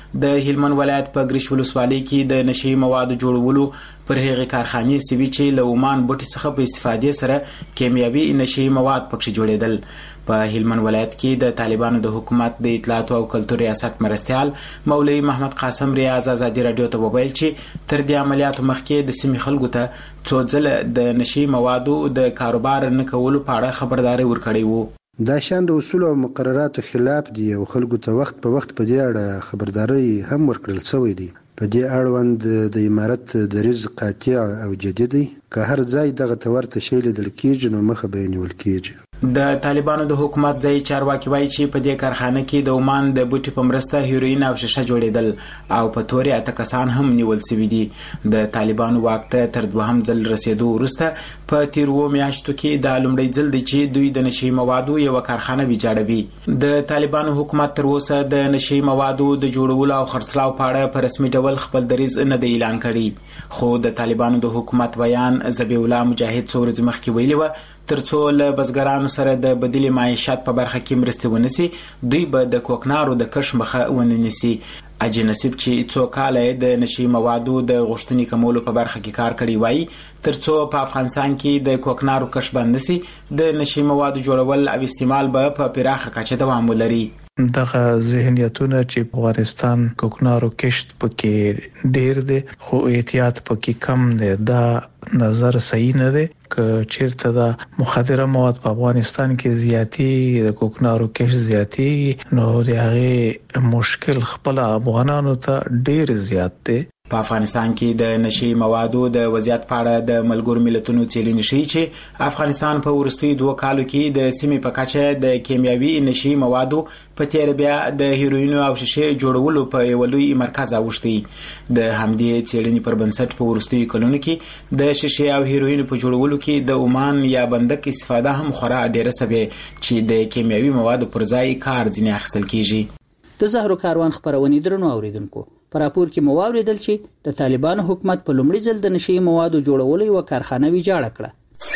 د هلمند ولایت په ګریش ولسوالۍ کې د نشي موادو جوړولو پر هغه کارخانې سوي چې له عمان بوټي څخه په استفادې سره کیمیاوي نشي مواد پکې جوړېدل. په هلمند ولایت کې د طالبانو د حکومت د اطلاعات او کلتور ریاست مرستيال مولوي محمد قاسم ریاض ازادي رادیو ته وویل چې تر دې عملیاتو مخکې د سیمې خلکو ته څو ځله د نشي موادو د کاروبار نه کولو په اړه خبرداري ورکړې وو. دا شان د اصول او مقرراتو خلاف دي او خلکو ته وخت په وخت په دې اړه خبرداري هم ورکړل شوې دي. په دې اړوند د امارت دریځ قاطع او جدي دی که هر ځای دغه تورته شی لیدل کېږي نو مخه به نیول کېږي. د طالبانو د حکومت ځای چارواکي وایي چې په دې کارخانه کې د عمان د بوټي په مرسته هیروین او شیشه جوړېدل او په تورې اته کسان هم نیول شوي دي. د طالبانو واک ته تر دوهم ځل رسیدو وروسته په تیر اووه میاشتو کې دا لومړی ځل دی چې دوی د نشي موادو یو کارخانه ویجاړوي. د طالبانو حکومت تر اوسه د نشي موادو د جوړولو او خرڅلاو په اړه په رسمي ډول خپل دریځ نه دی اعلان کړی، خو د طالبانو د حکومت بیان ذبیح الله مجاهد څو ورځې مخکې ویلي و ترڅو له بزګرانو سره د بدیل معیشت په برخه کې مرستې ونیسي دوی به د کوکنارو د کښ مخه ونه نیسي. اجي نصیب چې څو کاله د نشي موادو د غوښتنې کمولو په برخه کې کار کړی وای ترڅو په افغانستان کې د کوکنارو کښ بند شي د نشي موادو جوړول او استعمال به په پراخه کچه دوام ولري. دغه ذهنیتونه چې په افغانستان کوکنارو کشت پکې ډیر دي خو احتیاط پکې کم دی، دا نظر صحیح نه دی. که چیرته دا مخدره مواد په افغانستان کې زیاتی د کوکنارو کشت زیاتی نو د هغه مشکل خپل افغانانو ته ډیر زیات دی. په افغانستان کې د نشي موادو د وضعیت په اړه د ملګرو ملتونو څېړنې ښيي چې افغانستان په وروستیو دوه کالو کې د سیمې په کچه د کیمیاوي نشي موادو په تیر بیا د هیروینو او شیشې جوړولو په یو لوی مرکز اوښتی. د همدې څېړنې پر بنسټ په وروستیو کلونو کې د شیشې او هیروینو په جوړولو کې د عمان یا بندک استفاده هم خورا ډیره سوې چې د کیمیاوي موادو پر ځای کار ځینې اخیستل کیږي. د زهرو کاروان خبرونې درنو اوریدونکو په راپور کې مو واوریدل چې د طالبانو حکومت په لومړي ځل د نشي موادو جوړولو یو کارخانه ویجاړه کړه.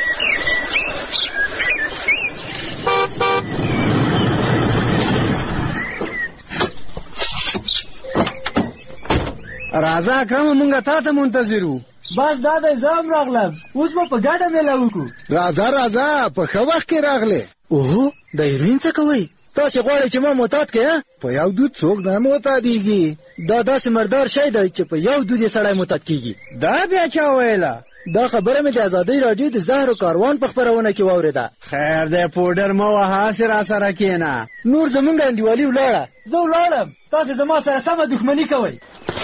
راځه اکرم مونږه تا ته منتظر وو. بس دا د زام راغلم اوس به په ګډه میله وکړو. راځه راځه په ښه وخت کې راغلې. اوهو د هیروین څه کوئ؟ تاسې غواړئ چې ما معتاد کړې؟ په یو دود څوک نه معتادېږي. دا داسې مردار شی دی چې په یو دود یې سړی معتاد کېږي. دا بیا چا ویله؟ دا خبره مې د ازادۍ راډیو د زهرو کاروان په خپرونه کې واورېده. خیر دی پوډر مه وهه هسې راسره کښېنه. نور زمونږ انډیوالي ولاړه. زه ولاړم تاسې زما سره سمه دښمني کوئ.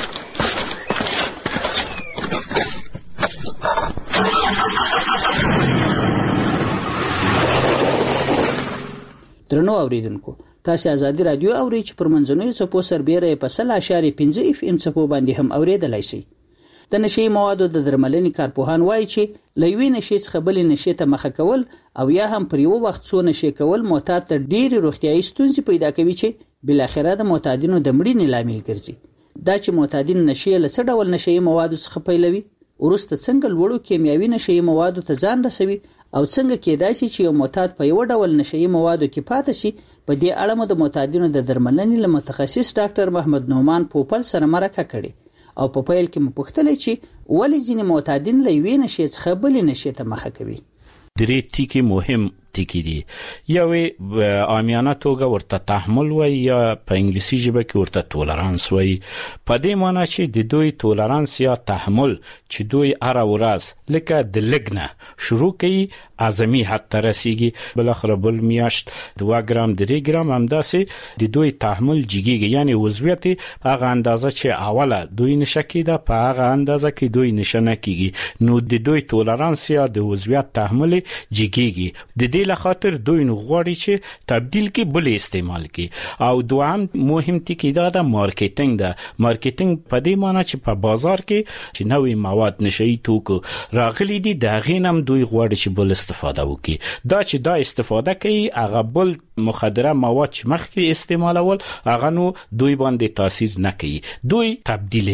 درنو اوریدونکو تاسو ازادي رادیو اورئ چې پر منځنوي څپو سربېره په سل اشاریه پنځه اف ام څپو باندې هم اوریدلای شئ. د نشي موادو د درملنې کارپوهان وایي چې لوی نشي څخه بل نشي ته مخه کول او یا هم پر یو وخت څو نشي کول معتاد ته ډېر روغتيایي ستونزې پیدا کوي چې بل اخره د معتادینو د مړینې لامل ګرځي. دا چې معتادین نشي له څه ډول نشي موادو څخه پیلوي ورسته څنګه لوړو کیمیاوي نشي موادو ته ځان رسوي او څنګه کېدای شي چې یو معتاد په یو ډول نشي موادو کې پاتې شي. په دې اړه مو د معتادینو د درملنې له متخصص ډاکټر محمد نومان پوپل سره مرکه کړې او په پیل کې مو پوښتلې چې ولې ځینې معتادین له یوې نشي څخه بلې نشي ته مخه کوي. درې ټکي مهم ټکي دي. یو عامیانه توګه ورته تحمل وای یا په انګلیسي ژبه کې ورته تولرانس وای. په دې معنی چې د دوی تولرانس یا تحمل چې دوی هر ورځ لکه د لګنه شروع کوي اعظمي حد ته رسیږي بل اخر بل میاشت دوه ګرام درې ګرام همداسې د دوی تحمل جګیږي یعنی وضعیت هغه اندازه چې اوله دوی نشه کېده په هغه اندازه کې دوی نشه نه کیږي نو د دوی تولرانس یا د وضعیت تحمل جګیږي. د دې لخاطر دوی نو غواړي چې تبدیل کې بل استعمال کې او دوام مهم ټکی دا د مارکیټینګ ده. مارکیټینګ په دې معنی چې په بازار کې چې نوې مواد نشئی توکو راغلي دي دا غینم دوی غواړي چې بل استفاده وکړي. دا چې دا استفاده کوي هغه بل مخدره مواد چې مخکې استعمالول هغه نو دوی باندې تاثیر نه کوي دوی تبدیلي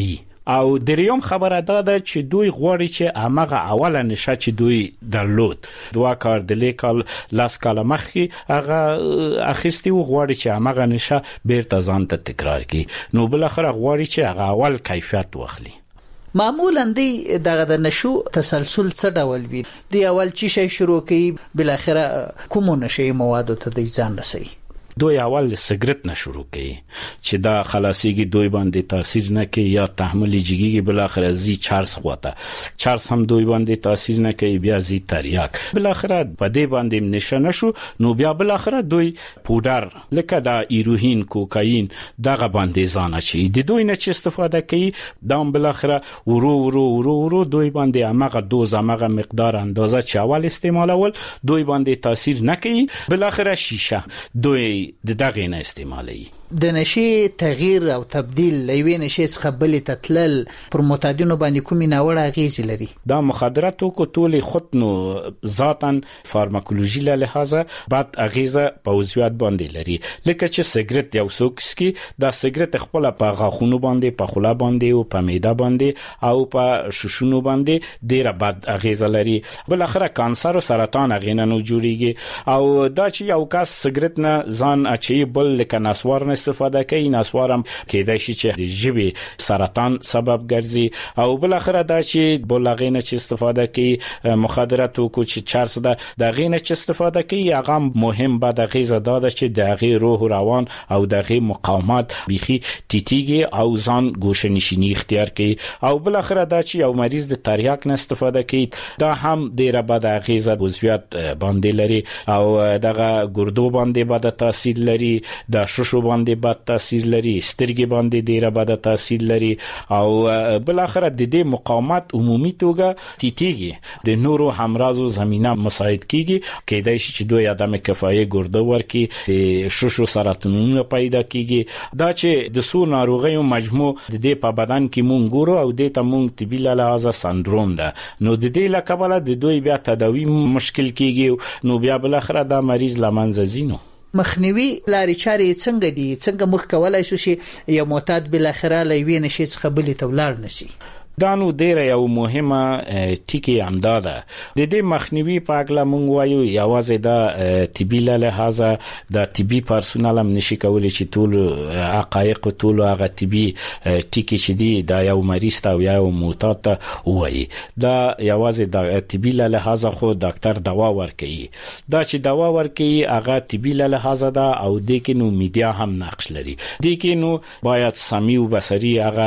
او دریوم خبره دا ده چې دوی غواړي چې هغه اوله نشه چې دوی درلود دوا کار د لیکل لاس کاله مخکي هغه اخیستي و غواړي چې هغه نشه بیرته ځان ته تکرار کړي نو بل اخر غواړي چې هغه اول کیفیت واخلي. معمولا دی دغه د نشو تسلسل څه ډول وي؟ دی اول چی شي شروع کوي بل اخره کوم نشي مواد ته د ځان رسي؟ دوی اول سیګریټ نه شروع کوي چې دا خلاصيږي دوی باندې تاثیر نه کوي یا تحمل جګيږي بل اخر زی چارس غوته چارس هم دوی باندې تاثیر نه کوي بیا زی تریاک بل اخر په دې باندې نشه نشو نو بیا بل اخر دوی پودر لکه دا ایروهین کوکاین دغه باندې ځان اچي د دوی نه چې استفاده کوي دا بل اخر ورو ورو ورو ورو دوی باندې هغه دوز هغه مقدار اندازه چې اول استعمالول دوی باندې تاثیر نه کوي بل اخر شیشه دوی د دغه نه استعمالي. د نشي تغییر او تبديل لوي نشي څخه بل تتلل پر معتادینو باندې کومې ناوړه غیزي لري؟ دا مخدراتو کو ټول خود نو ذاتاً فارماکولوژي له لحاظه بعد اغیزه په وضعیت باندې لري لکه چې سیګریټ یو سوکسکی دا سیګریټ خپل په غاخونو باندې په خوله باندې او په معده باندې او په شوشونو باندې ډیره بد اغیزه لري بل اخره کانسر او سرطان اغینه نو جوړیږي او دا چې یو کس سیګریټ نه ځان اچي بل لکه نسوار استفاده کوي نسوارم کېدای شي چې د جبې سرطان سبب ګرځي او بل اخره دا چې بلغینه چې استفاده کوي مخدراتو کو چې چارس ده د غینه چې استفاده کوي هغه مهم بعد غیزه داده چې د غیر روح روان او د غیر مقاومت بيخي تیتیږي او ځان گوشنشینی اختیار کوي او بل اخره دا چې یو مریض د تریاک نه استفاده کوي دا هم ډیره بعد غیزه وضعیت باندې لري او دغه ګردو باندې بعد تاثیر لري د شوشو باندې بد تاثیر لري سترګې باندې ډیره بد تاثیر لري او بل اخر د دې مقاومت عمومي توګه تیتیږي د نورو همرازو زمينه مساعد کیږي کېدای شي چې دوی ادمه کفایه ګرده ورکی شوشو سرطانونه پیدا کیږي دا چې د سو ناروغیو مجموع د دې په بدن کې مونږ ګورو او د ته مونږ طبي لحاظه سندروم ده نو د دې لکه د دوی بیا تداوی مشکل کیږي نو بیا بل اخر دا مریض لمنځه زینو. مخنیوي لارې چارې څنګه دي څنګه مخ کولای شو چې یو معتاد بل اخره لوي نشي څخه بل تولار نشي؟ دا نو ډیره یو مهمه ټکی امداده د دې مخنیوي په اړه مونږ وایو یوازې دا طبي له لحاظه د طبي پرسونل هم نشي کولای چې ټول حقایق ټول هغه طبي ټکی چې دی دا یو مریض ته یو معتاد ته وایي دا یوازې د طبي له لحاظه خو ډاکټر دوا ورکوي دا چې دوا ورکوي هغه طبي له لحاظه دا او د کې نو میډیا هم نقش لري د کې نو باید سمي او بصري هغه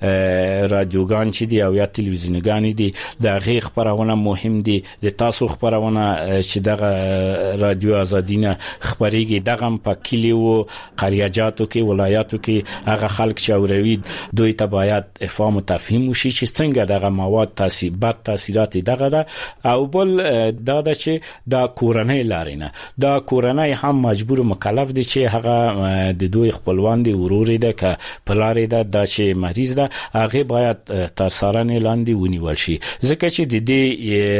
رادیوګان چې دی او یا تلویزیونګانی دي د غیر خبرونه مهم دي د تاسو خبرونه چې دغه رادیو ازادینه خبريږي دغه په کلیو قریاجاتو کې ولایاتو کې هغه خلک چې اوروي دوی ته باید افهام او تفهیم وشي چې څنګه دغه مواد تاثیرات تاثیرات دغه ده او بل دا د چې د کورنۍ لارینه دا کورنۍ هم مجبور مکلف دي چې هغه د دوی خپلوان دي ورور دي ک پلار دي د چې مریض ده هغه باید تر سارنې لاندې ونیول شي ځکه چې د دې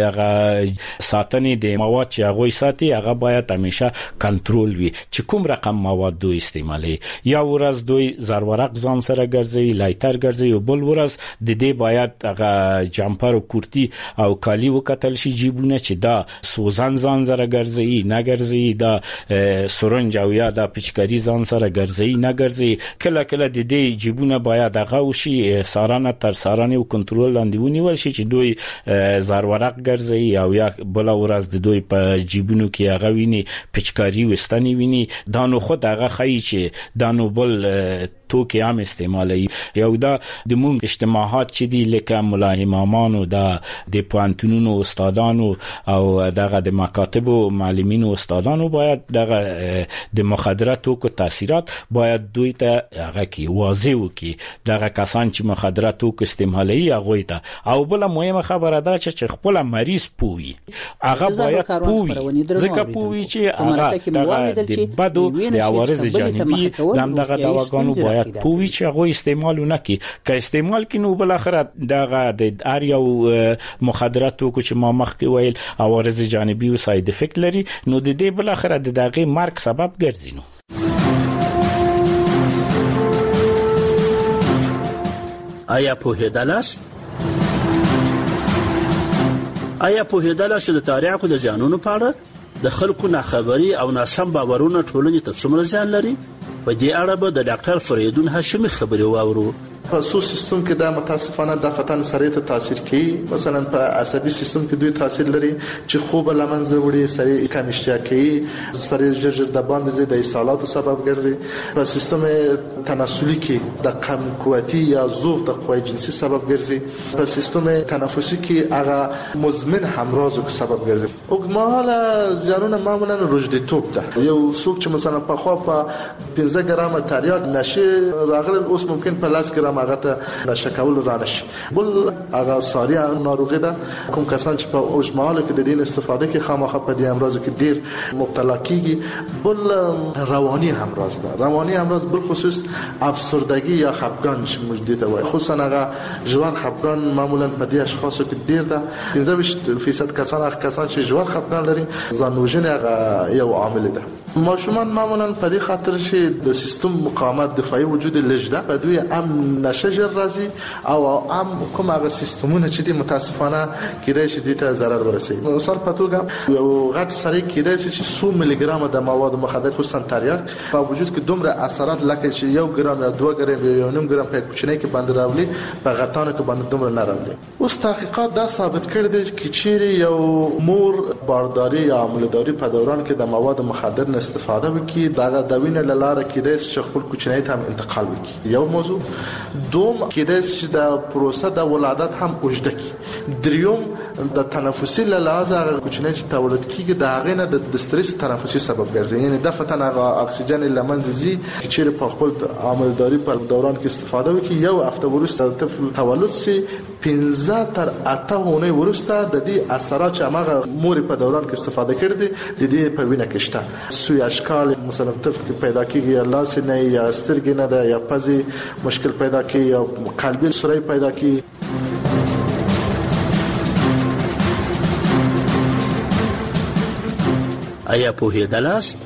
هغه ساتنې د مواد چې هغه ساتي هغه باید همیشه کنټرول وي چې کوم رقم مواد دوی استعمالي یا ورځ دوی زرورق ځان سره ګرځي لایتر ګرځي او بل ورځ د دې باید هغه جامپر او کورتی او کالی وکتل شي جیبونه چې دا سوزن ځان سره ګرځي نه ګرځي دا سرنج او یا دا پچکاری ځان سره ګرځي نه ګرځي کله کله د دې جیبونه باید هغه وشي سارانه تر سارانه او کنټرول لاندې ونیول شي چې دوی زرورق ګرځي او یا بل ورځ د دوی په جیبونو کې هغه ویني پچکاری وستنی ویني دا نو خود هغه خی چې دا نو بل توکي عام استعمالي یو دا د مونږ اجتماعات چې دي لکه مولا امامانو دا د پوانتونونو استادانو او دغه د مکاتبو معلمینو استادانو باید دغه د مخدراتو کو تاثیرات باید دوی ته هغه کې واضح وکي دغه کسان چې مخدراتو کو استعمالي هغه ته او بل مهمه خبره ده چې خپل مریض پوي هغه باید پوي ځکه پوي چې هغه د بدو د عوارض جانبي دغه دواګانو باید پوي چې هغه استعمال نه کی که استعمال کینو بل اخر دغه د ار یو مخدراتو کو چې ما مخکې ویل عوارض جانبي او ساید افیکټ لري نو د دې بل اخر د دغه مرګ سبب ګرځي نو آیا پوهېدلاست آیا پوهېدلاست چې د تریاکو د زیانونو په اړه د خلکو ناخبري او ناسم باورونه ټولنې ته څومره زیان لري؟ په دې اړه به د ډاکټر فریدون هاشمي خبرې واورو. په سو سیستم کې دا متاسفانه د فتن سره ته تاثیر کوي. مثلا په عصبي سیستم کې دوی تاثیر لري چې خوب لمنځه وړي، سره کم اشتها کوي، سره جرجر د باندې د اسهالاتو سبب ګرځي. په سیستم تناسلي کې د کم قوتي یا ضعف د قوی جنسي سبب ګرځي. په سیستم تنفسي کې هغه مزمن همراز سبب ګرځي. اوګماله زیانونه معمولا روجديتوب ده. یو څوک چې مثلا په خوا په پنځه ګرام تریاک نشه راغلی، اوس ممکن په لاس ګرام هغه ته نشه کول را نشي. بل هغه ساري ناروغي ده. کوم کسان چې په اوجماله کې د دین استفاده کې خامخا په دې امراض کې ډیر مبتلا کیږي. بل رواني امراض ده. رواني امراض بل خصوص افسردگی یا خفګان چې موږ دې ته وایي. خصوصا هغه جوار خفګان معمولا په دې اشخاصو کې ډیر ده. پنځه ویشت فیصد کسان هغه کسان چې جوار خفګان لري ځانوژنه هغه یو عامل ده. ماشومان معمولا په دې خاطر چې د سیستم مقاومت دفاعي وجود لږ ده، په دوی ام نشجر راځي او ام کوم هغه سیستمونه چې د متاسفانه کېدای شي د ته ضرر ورسوي. مثال په توګه یو غټ سړی کېدای شي چې څو ملي ګرام د مواد مخدر خصوصا تریاک په وجود کې دومره اثرات لکه چې یو ګرام یا دوه ګرام یا یو نیم ګرام په کوچنۍ کې باندې راولي، په غټانو کې باندې دومره نه راولي. اوس تحقیقات دا ثابت کړي دي چې چیرې یو مور بارداری یا عملداري په دوران کې د مواد مخدر نه استفاده وکړي، دا د وینې له لارې کېدای شي خپل کوچنۍ ته هم انتقال وکړي. یو موضوع. دوم کېدای شي د پروسه د ولادت هم اوږده کړي. دریم د تنفسي له لحاظه هغه کوچنۍ چې تولد کیږي د هغې نه د سترس تنفسي سبب ګرځي، یعنی دفعتاً هغه اکسیجن له منځه ځي چې چیرې په خپل عملداري په دوران کې استفاده وکړي. یو هفته وروسته د طفل تولد سي پنځه تر اته اونۍ وروسته د دې اثرات چې هغه مور په دوران کې استفاده کړي دي د دې په وینه کې شته. سوی اشکال مثلا طفل کې پیدا کیږي، یا لاس نه یا سترګې نه ده یا پزې مشکل پیدا کیږي یا قلبي سوري پیدا کیږي. آیا پوهېدلاست؟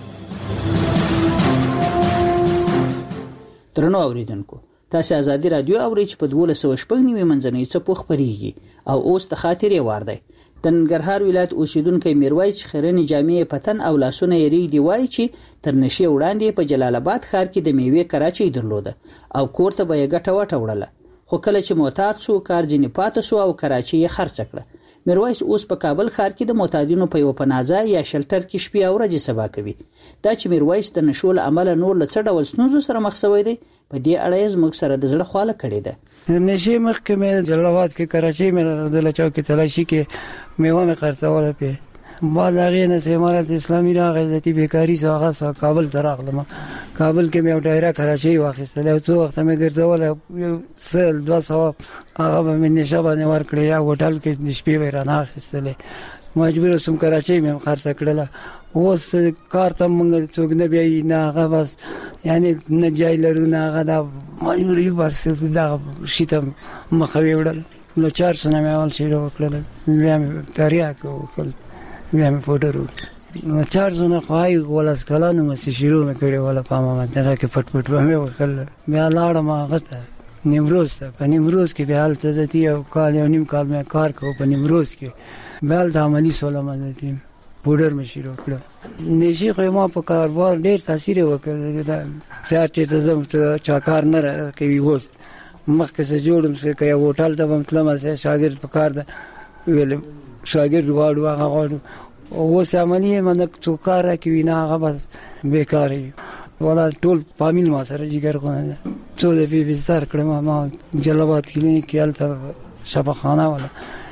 درنو اوریدونکو، تاسو ازادي رادیو اورئ چې په دولس سوه شپږ نوي منځنۍ څپو خپرېږي او اوس د خاطرې وار دی. د ننګرهار ولایت اوسیدونکی میرویس خیرنې جامې پتن او لاسونه یې ریږدي وایي چې تر نشې وړاندې په جلال آباد ښار کې د میوې کراچۍ درلوده او کور ته به یې ګټه وټه وړله، خو کله چې معتاد سو کار ځینې پاتې سو او کراچۍ یې خرڅه کړه. میرویس اوس په کابل ښار کې د معتادینو په یو پناه ځای یا شلټر کې شپې او ورځې سبا کوي. دا چې میرویس د نشو له امله نور له څه ډول ستونزو سره مخ شوی دی، په دې اړه یې زموږ سره د زړه خواله کړې ده. نشې مخکې مې جلال آباد کې کراچۍ مې راغله، چوکۍ تلاشي کې میوه مې خرڅوله پې. بعد هغې نه امارت اسلامي راغی، ذاتي بیکاري سو هغه سو کابل ته راغلم. کابل کې مې یو ډایره کراچۍ واخیستله، یو څو وخته مې ګرځوله، یو سل دوه سوه هغه به مې نشه باندې ورکړې، یا هوټل کې د شپې به یې رانه اخیستلې. مجبور سوم کراچۍ مې خرڅه کړله. اوس کار ته موږ څوک نه بیایي، نه هغه بس یعنی نه جای لرو نه هغه دا مجبوري بس دا شي ته مخه ویوړل. نو چار سنه مې اول شروع وکړل، بیا مې تریاک وکړل، بیا مې پوډر وکړل. نو چار سنه خواهی ولس کلانو مې شروع مې کړې ولا پامه باندې کې پټ پټ مې وکړل. بیا لاړم هغه ته نیمروز ته. په نیمروز کې بیا هلته ذاتي یو کال یو نیم کال مې کار کوو په نیمروز کې. بیا هلته عملي شولم، ذاتي پوډر مې شروع کړه. نشي خو ما په کاروبار ډېر تاثیر وکړ. سهار چې ته ځم چا کار نه کوي، اوس مخکې څه جوړم څه که یو هوټل ته به م تلم، شاګرد په کار ده ویلم شاګرد غواړو هغه غواړو. اوس عملي یم نه څوک کار راکوي نه هغه بس بېکاره یو. والا ټول فامیل ما سره جګر خونه ده. څو دفعې بستر کړم ما جلال آباد کلینیک کې هلته شفاخانه والا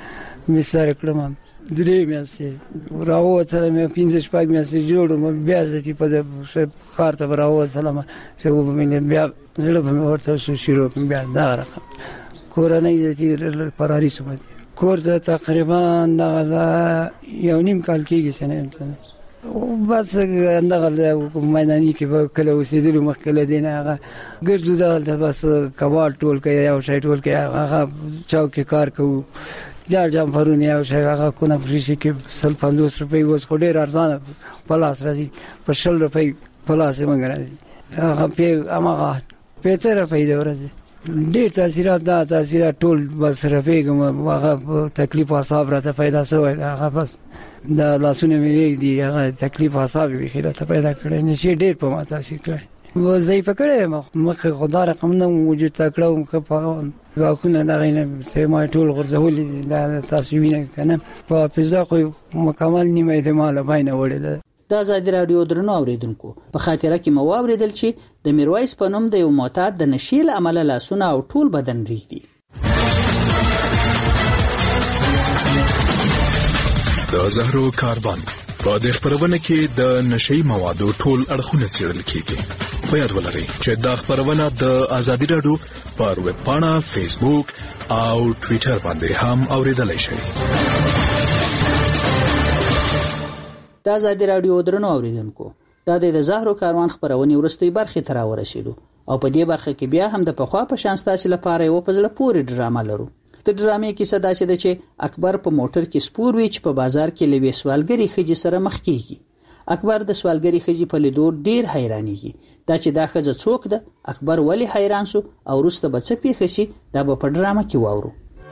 بستر کړم. درې میاشتې راووتلم، پنځه شپږ میاشتې جوړ وم. بیا ذاتي په ښار ته به راووتلم، څه وبه مې بیا زړه به مې ورته شروع کړم. بیا دغه رقم کورنۍ ذاتي فراري شوم. کور ته تقریبا دغه یو نیم کال کېږي سنه بس دغه میداني کې به کله اوسېدلو مخکې له دې نه هغه ګرځو دلته بس کباړ ټول کوي، یو شی ټول کوي، هغه چوک کې کار کوو. جار جمپرونه یو شی هغه کونه فریشي کې سل پنځوس روپۍ اوس خو ډېر ارزانه په لاس راځي، په شل روپۍ په لاس یې موږ راځي. هغه پې هماغه پېته روپۍ د ورځې ډېر تاثیرات دا تاثیرات ټول بس رفیقم هغه تکلیف او صبر راته پیدا شوی هغه بس دا لاسونه مې دي هغه تکلیف او صبر به خیرته پیدا کړی نشي ډېر په ما تاثیر کړی و ضعیف کړی مخ خدا رقم نه وجود تکړه او په واکونه دا غینه سیمه ټول غرزول دا تاسو وینئ کنه په فضا خو مکمل نیمه احتمال باندې وړل. د ازادي رادیو درنو اوریدونکو په خاطره کې مو واوریدل چې د میرویس په نوم د یو معتاد د نشیل عمله لاسونه او ټول بدن ریږدي. د زهرو کاروان په دې خبرونه کې د نشي موادو ټول اړخونه څېړل کیږي. په یاد ولرئ چې دا خبرونه د ازادي رادیو پر ویب پاڼه، فیسبوک او ټوئیټر باندې هم اوریدلای شئ. د ازادي رادیو درنو اوریدونکو دا د زهرو کاروان خبرونه ورستۍ برخه تر ورسېدو او په دې برخه کې بیا هم د پخوا په شان ستاسو لپاره یو په ځل پورې ډرامه لرو. د ډرامې کیسه دا چې چې اکبر په موټر کې سپور وی چې په بازار کې لوي سوالګری خجی سره مخ کیږي. اکبر د سوالګری خجی په لیدو ډیر حیرانېږي دا چې دا خجه څوک ده، اکبر ولی حیران سو او وروسته به څه پیښ شي دا به په ډرامه کې واورو.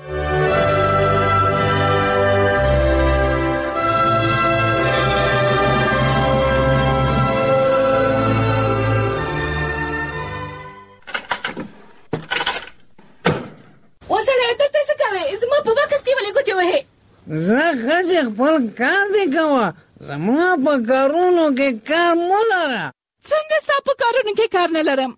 زه خځه خپل کار دی کوه، زما په کارونو کې کار مو لره. څنګه ستا په کارونو کې کار نه لرم؟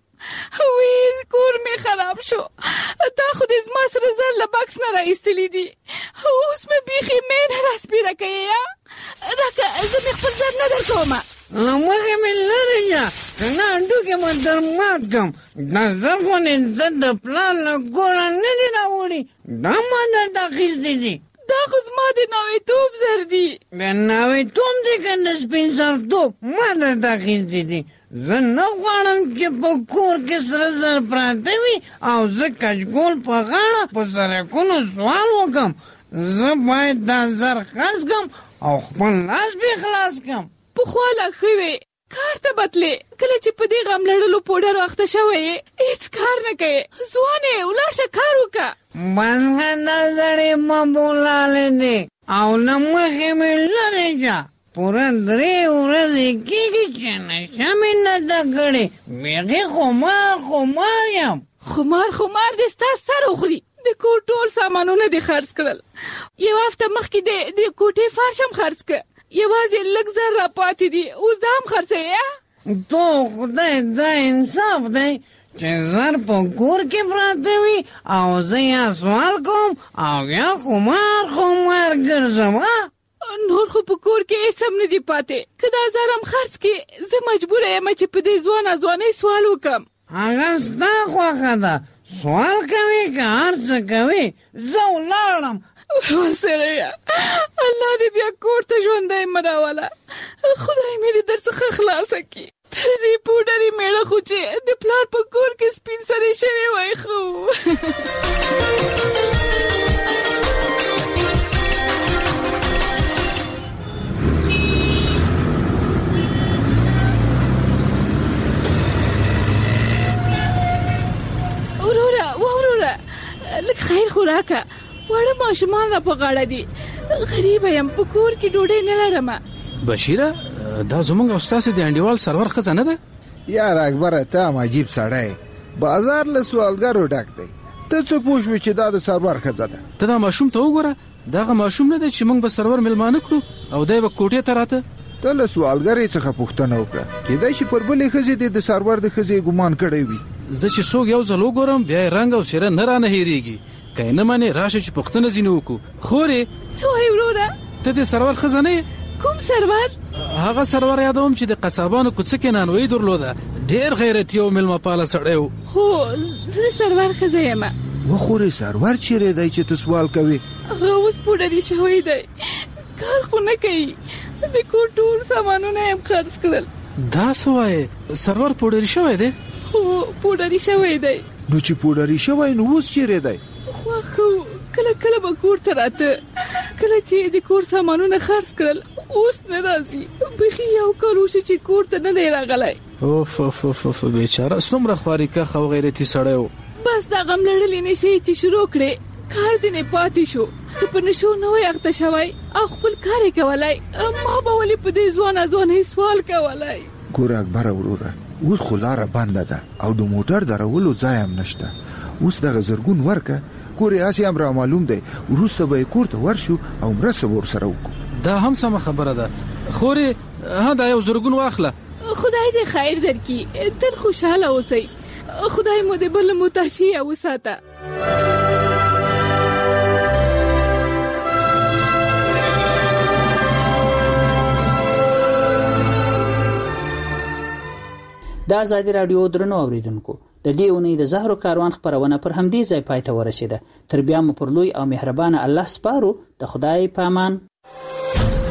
وی کور مې خراب شو، تا خو دې زما سره زر له بکس نه راایستلي دي، اوس مې بیخي مې نه راسپېره کوې یا راکه زه مې خپل زر نه در کومه. مخې مې لرې شه که نه هډوکې مې در مات کړم. دا زر خو نه زه د پلار له کوره نه دي راوړي، دا ما درته اخیستي دي. دا خو زما د ناویتوب زر دي. د ناویتوب دی که د سپین سرتوب ما درته اخیستي دي. زه نه غواړم چې په کور کې سره زر پراته وي او زه کچکول په غاړه په سړکونو سوال وکړم. زه باید دا زر خرڅ کړم او خپل لاس بې خلاص کړم. پخوا لا ښه وې، کار ته بتلې، کله چې په دې غم لړلو پوډرو اخته شوی یې هېڅ کار نه کوې. ځوان یې ولاړ شه کار وکړه. بنګه دا زړې ما بولالې دی او له مخې مې لرې شه. پوره درې ورځې کېږي چې نشه مې نه ده کړې، بیخي خمار خمار یم. خمار خمار دې ستا سر وخوري. د کور ټول سامانونه دې خرڅ کړل، یو هفته مخکې د کوټې فرش هم خرڅ کړه، یوازې لږ زر را پاتې دي، اوس دا هم خرڅوې؟ تو خدای دا انصاف دی چې زر په کور کې پراته وي او زه یا سوال کوم او یا خمار خمار ګرځم. نور خو په کور کې هېڅ هم نه دي پاتې، که دا زر هم خرڅ کړې زه مجبوره یم چې په دې ځوانه ځوانۍ سوال وکړم. هغه ستا خوښه ده، سوال کوې که هر څه کوې، زه ولاړم. سړیه الله دې بیا کور ته ژوندی مه راوله، خدای مې دې در څخه خلاصه کړي. تر دې پوډرې میړه خو چې د پلار په کور کې سپین سرې شوې وای خو وروره وروره لږ خیر خو راکه، واړه ماشومان را په غاړه دي، غریبه یم، په کور کې ډوډۍ نه لرمه. بشیره دا زمونږ او ستاسې د انډیوال سرور ښځه نه ده؟ یار اکبره ته هم عجیب سړی، بازار له سوالګرو ډک دی، ته څه پوه شوې چې دا د سرور ښځه ده؟ ته دا ماشوم ته وګوره، دغه ماشوم نه دی چې موږ به سرور میلمانه کړو او دی به کوټې ته راته. ته له سوالګرې څخه پوښتنه وکړه، کېدای شي پر بلې ښځې دې د سرور د ښځې ګمان کړی وي. زه چې څوک یو ځل وګورم بیا یې رنګ او څېره نه رانه هېرېږي، که یې نه منې راشه چې پوښتنه ځینې وکړو. خورې څه وایې وروره؟ ته د سرور ښځه نه یې؟ کوم سرور؟ هغه سرور یادوم چې د قصابانو کوڅه کې نانوایي درلوده، ډېر غیرتي او میلمه پاله سړی و. هو زه د سرور ښځه یم. وخورې سرور چیرې دی چې ته سوال کوې؟ هغه اوس پوډري شوی دی، کار خو نه کوي، د کور ټول سامانونه یې هم خرڅ کړل. دا څه وایې سرور پوډري شوی دی؟ هو پوډري شوی دی. نو چې پوډري شوی نو اوس چیرې دی؟ خوښ و، کله کله به کور ته راته، کله چې د کور سامانونه خرڅ کړل اوس نه راځي، بیخي یو کال وشو چې کور ته نه دی راغلی. اوف اوف اوف بیچاره څومره خواري کښ او غیرتي سړی و. بس دا غم لړلې نشي چې شروع کړې کار دې نه پاتې شو ته په نشو نوې اخته شوی او خپل کار یې کولای ما به ولې په دې ځوانه ځوانه سوال کولای ګور اکبر وروره اوس خو لاره بنده ده او د موټر درولو ځای هم نشته اوس دغه زرګون ورکه کورې اسی هم را معلوم دی وروسته به کور ته ورشو او مرسته ورسره وکړو دا هم سم خبره ده خوري ها دا یو زرګون واخله خدای دې خیر درکړي تل خوشاله اوسئ خدای مو دې بل متاشي او ساته د ازادي رادیو درنو اوریدونکو د دې اونۍ د زهرو کاروان خبرونه پر همدې ځای پای ته ورسیده تر بیا مو پر لوی او مهربان الله سپارو د خدای په امان